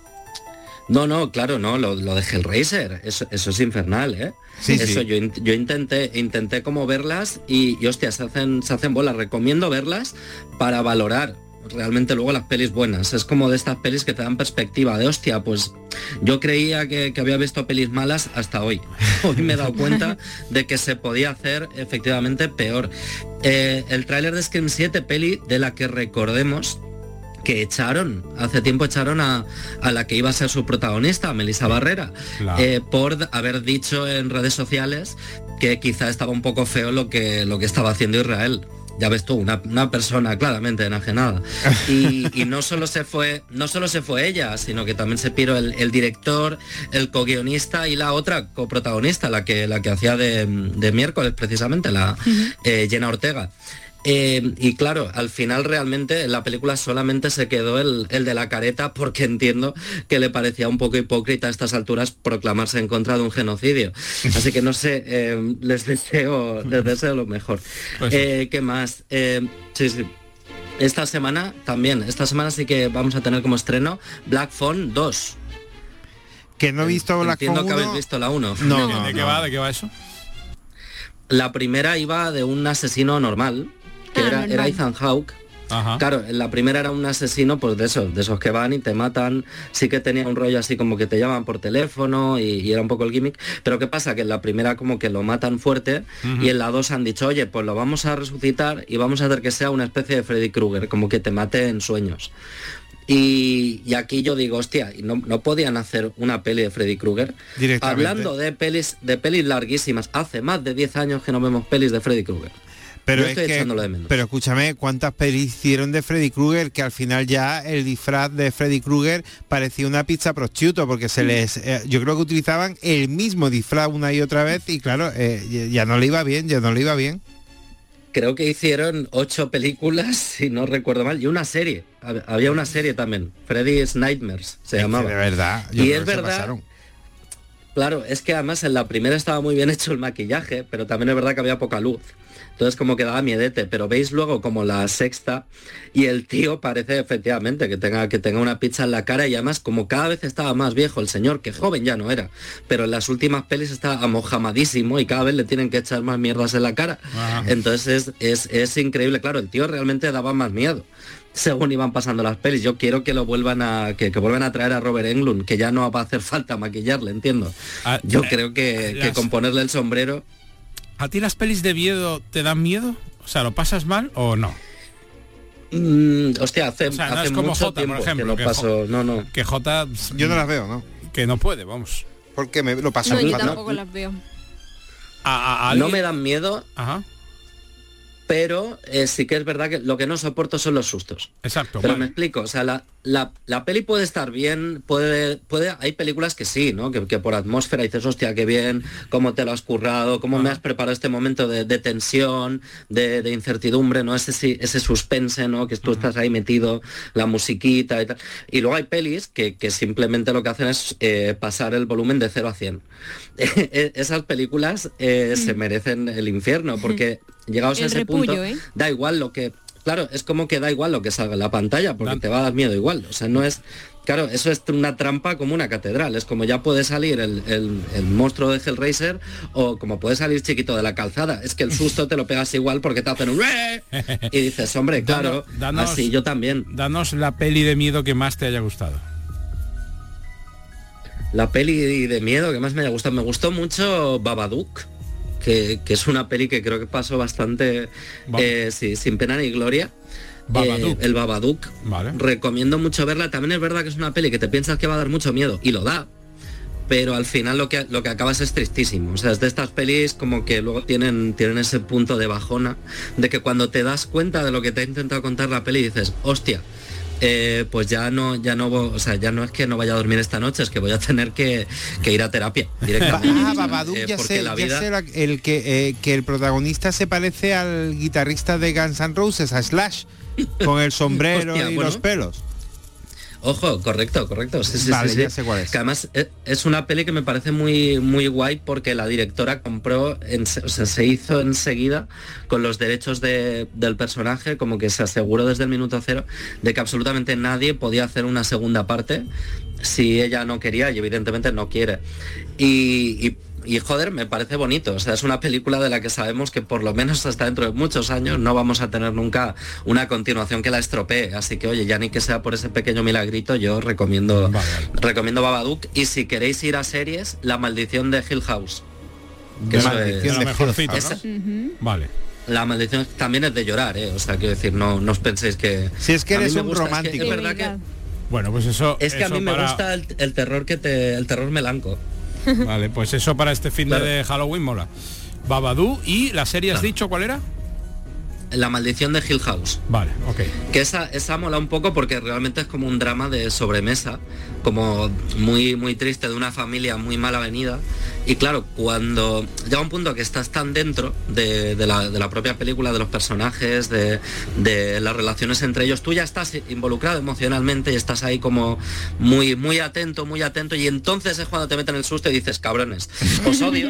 no, no, claro, no, lo, lo de Hellraiser, eso, eso es infernal, ¿eh? Sí, eso sí. yo, yo intenté, intenté como verlas y, y hostia, se hacen, se hacen bolas. Recomiendo verlas para valorar realmente luego las pelis buenas. Es como de estas pelis que te dan perspectiva de hostia, pues yo creía que, que había visto pelis malas hasta hoy. Hoy me he dado cuenta de que se podía hacer efectivamente peor. Eh, el tráiler de Scream siete, peli de la que recordemos que echaron, hace tiempo echaron a, a la que iba a ser su protagonista, Melissa Barrera, claro. eh, por haber dicho en redes sociales que quizá estaba un poco feo lo que, lo que estaba haciendo Israel. Ya ves tú, una, una persona claramente enajenada. Y, y no solo se fue, no solo se fue ella, sino que también se piró el, el director, el co-guionista y la otra coprotagonista, la que, la que hacía de, de miércoles precisamente, la uh-huh. eh, Jenna Ortega. Eh, y claro, al final realmente en la película solamente se quedó el, el de la careta, porque entiendo que le parecía un poco hipócrita a estas alturas proclamarse en contra de un genocidio. Así que no sé, eh, les deseo les deseo lo mejor. Pues sí. eh, ¿Qué más? Eh, sí, sí. Esta semana también, esta semana sí que vamos a tener como estreno Black Phone dos. Que no he visto Black Phone uno. Entiendo que habéis visto la uno. No, no, ¿De qué no. va? ¿De qué va eso? La primera iba de un asesino normal, que ah, era, normal. era Ethan Hawke. Ajá. Claro, en la primera era un asesino pues de esos, de esos que van y te matan. Sí que tenía un rollo así como que te llaman por teléfono y, y era un poco el gimmick. Pero ¿qué pasa? Que en la primera como que lo matan fuerte uh-huh. y en la dos han dicho, oye, pues lo vamos a resucitar y vamos a hacer que sea una especie de Freddy Krueger, como que te mate en sueños. Y, y aquí yo digo, hostia, ¿no, no podían hacer una peli de Freddy Krueger? Hablando de pelis, de pelis larguísimas, hace más de diez años que no vemos pelis de Freddy Krueger. Pero, Yo es estoy que, echándolo de menos. pero escúchame, ¿cuántas pelis hicieron de Freddy Krueger que al final ya el disfraz de Freddy Krueger parecía una pizza prosciutto? Porque se les, eh, yo creo que utilizaban el mismo disfraz una y otra vez y claro, eh, ya no le iba bien, ya no le iba bien. Creo que hicieron ocho películas, si no recuerdo mal, y una serie. Había una serie también, Freddy's Nightmares se llamaba. De verdad. Yo y es verdad. Claro, es que además en la primera estaba muy bien hecho el maquillaje, pero también es verdad que había poca luz. Entonces como que daba miedete, pero veis luego como la sexta y el tío parece efectivamente que tenga, que tenga una pizza en la cara y además como cada vez estaba más viejo el señor, que joven ya no era, pero en las últimas pelis está amojamadísimo y cada vez le tienen que echar más mierdas en la cara. Ajá. Entonces es, es, es increíble, claro, el tío realmente daba más miedo según iban pasando las pelis. Yo quiero que lo vuelvan a que, que vuelvan a traer a Robert Englund, que ya no va a hacer falta maquillarle, entiendo. Ah, Yo eh, creo que, las... que con ponerle el sombrero. ¿A ti las pelis de miedo te dan miedo? O sea, ¿lo pasas mal o no? Mm, hostia, hace, o sea, no hace es como mucho Jota, tiempo por ejemplo, que no paso, que no, no. Que Jota yo no las veo, ¿no? Que no puede, vamos. Porque me lo paso. No, yo tampoco las veo. A, a, a no me dan miedo. Ajá. Pero eh, sí que es verdad que lo que no soporto son los sustos. Exacto. Pero vale. me explico, o sea, la, la, la peli puede estar bien, puede, puede, hay películas que sí, ¿no? Que, que por atmósfera dices, hostia, qué bien, cómo te lo has currado, cómo ah. me has preparado este momento de, de tensión, de, de incertidumbre, ¿no? Ese, ese suspense, ¿no? Que tú uh-huh. estás ahí metido, la musiquita y tal. Y luego hay pelis que, que simplemente lo que hacen es eh, pasar el volumen de cero a cien. Esas películas eh, mm. se merecen el infierno, porque llegados el a ese repullo, punto, ¿eh? Da igual lo que... Claro, es como que da igual lo que salga en la pantalla, porque Dan. te va a dar miedo igual. O sea, no es... Claro, eso es una trampa como una catedral. Es como ya puede salir el, el, el monstruo de Hellraiser o como puede salir Chiquito de la Calzada. Es que el susto te lo pegas igual porque te hacen un... Y dices, hombre, claro, danos, así yo también. Danos la peli de miedo que más te haya gustado. La peli de miedo que más me haya gustado. Me gustó mucho Babadook. Que, que es una peli que creo que pasó bastante eh, sí, sin pena ni gloria. Babadook. Eh, el Babadook. Vale. Recomiendo mucho verla. También es verdad que es una peli que te piensas que va a dar mucho miedo y lo da, pero al final lo que lo que acabas es tristísimo. O sea, es de estas pelis como que luego tienen tienen ese punto de bajona, de que cuando te das cuenta de lo que te ha intentado contar la peli dices, hostia, Eh, pues ya no, ya no, o sea, ya no es que no vaya a dormir esta noche, es que voy a tener que, que ir a terapia directamente. Ah, Babadook, eh, ya sé, la vida... ya sé el que, eh, que el protagonista se parece al guitarrista de Guns N' Roses, a Slash, con el sombrero Hostia, y bueno. los pelos. Ojo, correcto, correcto. Sí, sí, vale, sí, ya sí. sé cuál es. Que además es una peli que me parece muy muy guay porque la directora compró, en, o sea, se hizo enseguida con los derechos de, del personaje, como que se aseguró desde el minuto cero de que absolutamente nadie podía hacer una segunda parte si ella no quería, y evidentemente no quiere. Y, y Y joder, me parece bonito. O sea, es una película de la que sabemos que por lo menos hasta dentro de muchos años no vamos a tener nunca una continuación que la estropee. Así que oye, ya ni que sea por ese pequeño milagrito, yo recomiendo vale, vale. recomiendo Babadook. Y si queréis ir a series, La maldición de Hill House. Que eso es la mejorcita, ¿no? Esa, uh-huh. Vale. La maldición también es de llorar, ¿eh? O sea, quiero decir, no, no os penséis que... Si es que eres un gusta, romántico. Es, que, es verdad que... Bueno, pues eso... Es que eso a mí me para... gusta el, el terror que te... El terror melanco. Vale, pues eso para este fin claro. de Halloween mola. Babadook y la serie has claro. dicho, ¿cuál era? La maldición de Hill House. Vale, ok. Que esa, esa mola un poco porque realmente es como un drama de sobremesa, como muy, muy triste, de una familia muy mal avenida. Y claro, cuando llega un punto que estás tan dentro de, de, la, de la propia película, de los personajes, de, de las relaciones entre ellos, tú ya estás involucrado emocionalmente y estás ahí como muy, muy atento, muy atento. Y entonces es cuando te meten el susto y dices, cabrones, os odio,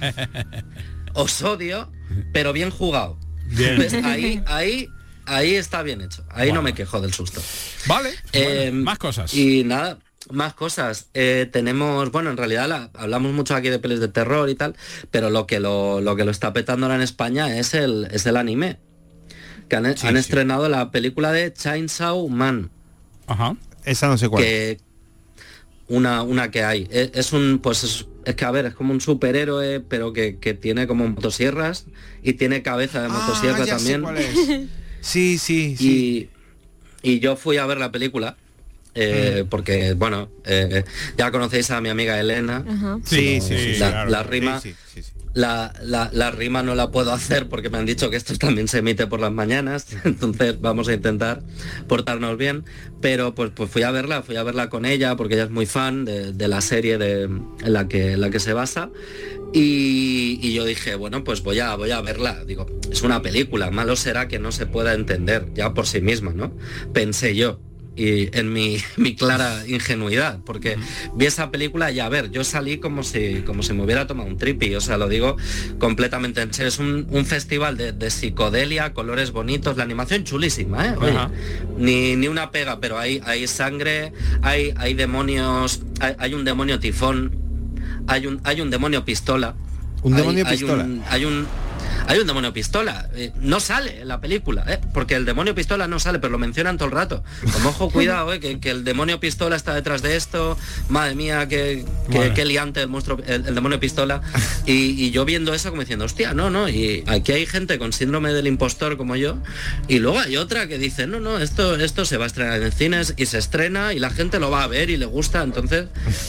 os odio, pero bien jugado. Bien. Pues ahí, ahí, ahí está bien hecho. Ahí bueno. no me quejo del susto. Vale. Eh, bueno, más cosas. Y nada, más cosas. Eh, tenemos, bueno, en realidad la, hablamos mucho aquí de pelis de terror y tal, pero lo que lo, lo que lo está petando ahora en España es el, es el anime. Que han, sí, han sí. estrenado la película de Chainsaw Man. Ajá. Esa no sé cuál. Que una, una que hay. Es, es un, pues es, es que a ver, es como un superhéroe, pero que, que tiene como motosierras y tiene cabeza de motosierra ah, ya también. Sé cuál es. Sí, sí, sí. Y, y yo fui a ver la película. Eh, mm. Porque, bueno, eh, ya conocéis a mi amiga Elena. Uh-huh. Sí, sí, sí. La, claro. la rima. Sí, sí, sí, sí. La, la, la rima no la puedo hacer porque me han dicho que esto también se emite por las mañanas, entonces vamos a intentar portarnos bien, pero pues, pues fui a verla, fui a verla con ella porque ella es muy fan de, de la serie de, en, la que, en la que se basa y, y yo dije, bueno, pues voy a, voy a verla, digo, es una película, malo será que no se pueda entender ya por sí misma, ¿no? Pensé yo. y en mi, mi clara ingenuidad, porque vi esa película y a ver, yo salí como si como si me hubiera tomado un tripi, o sea, lo digo completamente en serio. Es un, un festival de, de psicodelia, colores bonitos, la animación chulísima, ¿eh? Oye, ni, ni una pega, pero hay, hay sangre, hay, hay demonios, hay, hay un demonio tifón, hay un, hay un demonio pistola. ¿Un hay, demonio hay pistola? Un, hay un Hay un demonio pistola, eh, no sale en la película, eh, porque el demonio pistola no sale, pero lo mencionan todo el rato. Como ojo, cuidado, eh, que, que el demonio pistola está detrás de esto, madre mía, que, que, Vale. que liante el monstruo, el, el demonio pistola. Y, y yo viendo eso como diciendo, hostia, no, no, y aquí hay gente con síndrome del impostor como yo, y luego hay otra que dice, no, no, esto, esto se va a estrenar en cines y se estrena y la gente lo va a ver y le gusta. Entonces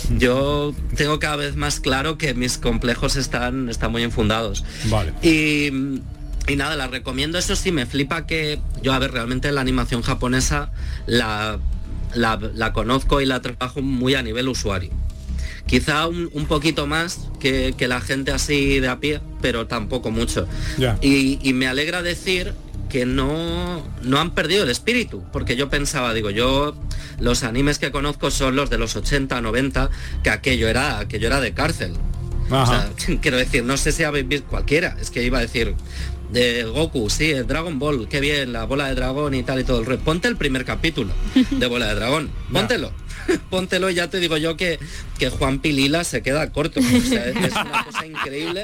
yo tengo cada vez más claro que mis complejos están, están muy infundados. Vale. Y, y nada, la recomiendo. Eso sí, me flipa que yo, a ver, realmente la animación japonesa la, la, la conozco y la trabajo muy a nivel usuario. Quizá un, un poquito más que, que la gente así de a pie, pero tampoco mucho. Ya. Y, y me alegra decir que no, no han perdido el espíritu, porque yo pensaba, digo, yo los animes que conozco son los de los ochenta, noventa, que aquello era, aquello era de cárcel. Ajá. O sea, quiero decir, no sé si habéis visto cualquiera, es que iba a decir de Goku, sí, el Dragon Ball, qué bien, la bola de dragón y tal y todo el rollo. Ponte el primer capítulo de Bola de Dragón, póntelo. Póntelo y ya te digo yo que, que Juan Pilila se queda corto. O sea, es una cosa increíble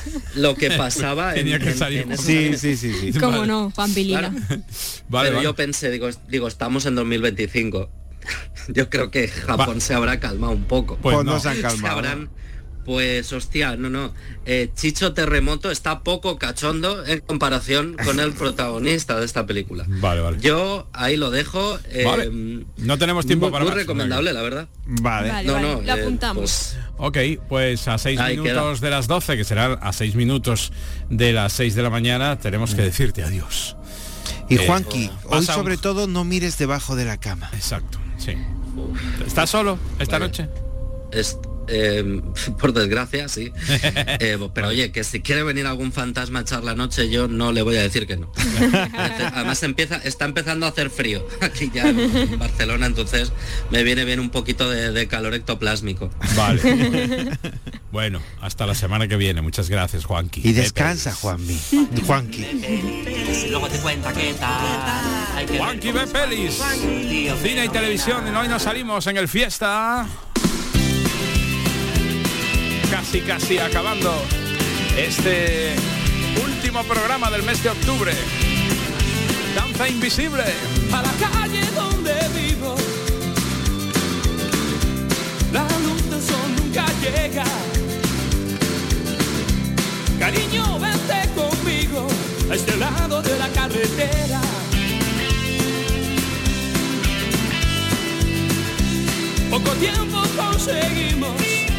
lo que pasaba en, Tenía que en- salir. en esos Sí, años. sí, sí, sí. ¿Cómo Vale. no, Juan Pilila? Claro. Vale, Pero vale. yo pensé, digo, digo, estamos en dos mil veinticinco. Yo creo que Japón Va. se habrá calmado un poco. Pues Pues no no. se han Se calmado. habrán, pues hostia, no, no. Eh, Chicho Terremoto está poco cachondo en comparación con el protagonista de esta película. Vale, vale. Yo ahí lo dejo. eh, Vale. No tenemos tiempo muy, para muy más. recomendable, la verdad. Vale. Vale, no, vale, no, lo eh, apuntamos. pues, Ok, pues a seis Ahí minutos de las doce, que serán a seis minutos de las seis de la mañana, tenemos que decirte adiós. Y Eh, Juanqui, hoy pasa un- sobre todo no mires debajo de la cama. Exacto, sí. ¿Estás solo esta Vale. noche? es, eh, por desgracia, sí. Eh, pero oye, que si quiere venir algún fantasma a echar la noche, yo no le voy a decir que no. Además empieza, está empezando a hacer frío aquí ya en Barcelona, entonces me viene bien un poquito de, de calor ectoplásmico. Vale. Bueno, hasta la semana que viene. Muchas gracias, Juanqui. Y descansa, Juanmi. Juanqui. Y luego te cuenta qué tal. Hay que Juanqui ver ve cómo es pelis, Juanqui, tío, cine y fenomenal. televisión. Y hoy nos salimos en el Fiesta. Casi, casi acabando este último programa del mes de octubre. Danza invisible. A la calle donde vivo, la luz del sol nunca llega. Cariño, vente conmigo a este lado de la carretera. Poco tiempo conseguimos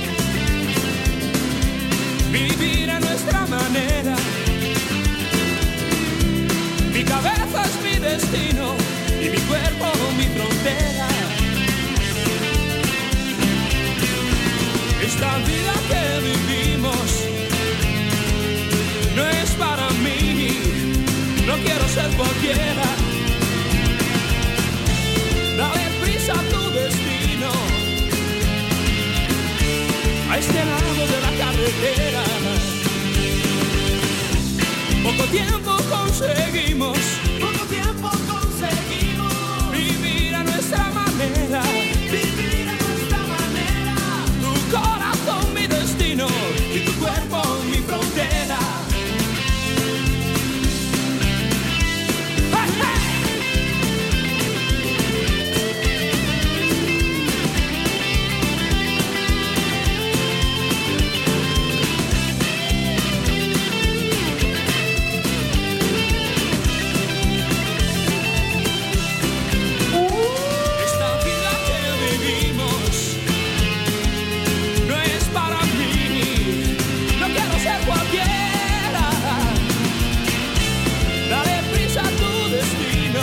vivir a nuestra manera. Mi cabeza es mi destino y mi cuerpo mi frontera. Esta vida que vivimos no es para mí, no quiero ser cualquiera. Dale prisa a tu destino, a este lado de la carretera. Poco tiempo conseguimos, poco tiempo conseguimos vivir a nuestra manera, vivir a nuestra manera. Tu corazón mi destino y tu cuerpo mi frontera. ¡Hey, hey! Esta vida que vivimos no es para mí, no quiero ser cualquiera. Dale prisa a tu destino,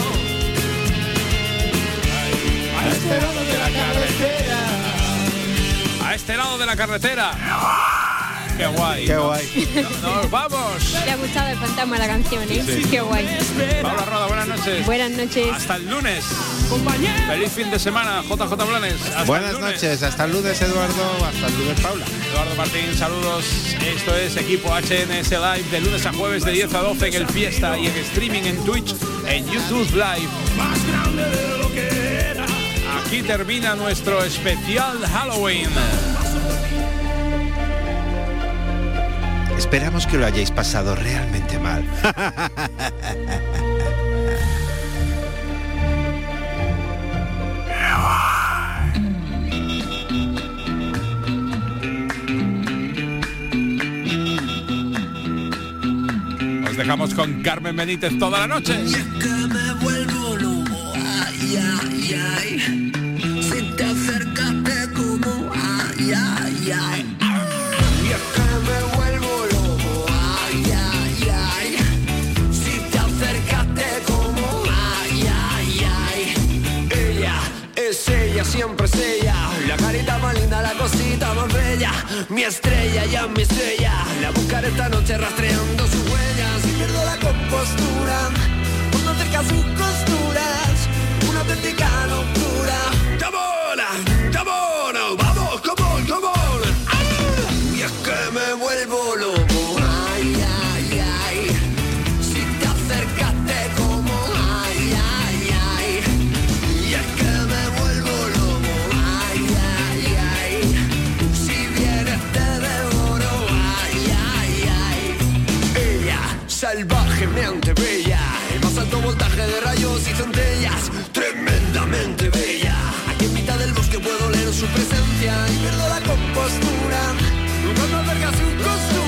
a este lado de la carretera. A este lado de la carretera. Qué guay. Qué guay. No, nos vamos. Le ha gustado el fantasma la canción, ¿eh? Sí. Qué guay. Paula Roda, buenas noches. Buenas noches. Hasta el lunes. Feliz fin de semana, J J Blanes. Hasta Buenas el lunes. noches, hasta el lunes, Eduardo, hasta el lunes, Paula. Eduardo Martín, saludos. Esto es Equipo H N S Live de lunes a jueves de diez a doce en el Fiesta y en streaming en Twitch, en YouTube Live. Más grande de lo que era. Aquí termina nuestro especial Halloween. Esperamos que lo hayáis pasado realmente mal. Os dejamos con Carmen Benítez toda la noche. Y es que me vuelvo lobo, ay, ay, ay. Si te acercaste como, ay, ay, ay. Y es que me vuelvo lobo, ay, ay, ay. Si te acercaste como, ay, ay, ay. Ella es ella, siempre es ella. La carita más linda, la cosita más bella. Mi estrella, ya mi estrella. La buscaré esta noche rastreando sus huellas. Si pierdo la compostura, por no cerca sus costuras. Una auténtica locura. Come on, come on, vamos, come on, come on. Ah, y es que me vuelvo loco. Ay, ay, ay. Si te acercaste como, ay, ay, ay. Y es que me vuelvo loco. Ay, ay, ay. Si vienes te devoro. Ay, ay, ay. Ella, salvajemente bella. El más alto voltaje de rayos y centellas. Tremendamente bella. Aquí en mitad del bosque puedo leer su presencia y pierdo la compostura. Cuando alberga su costura.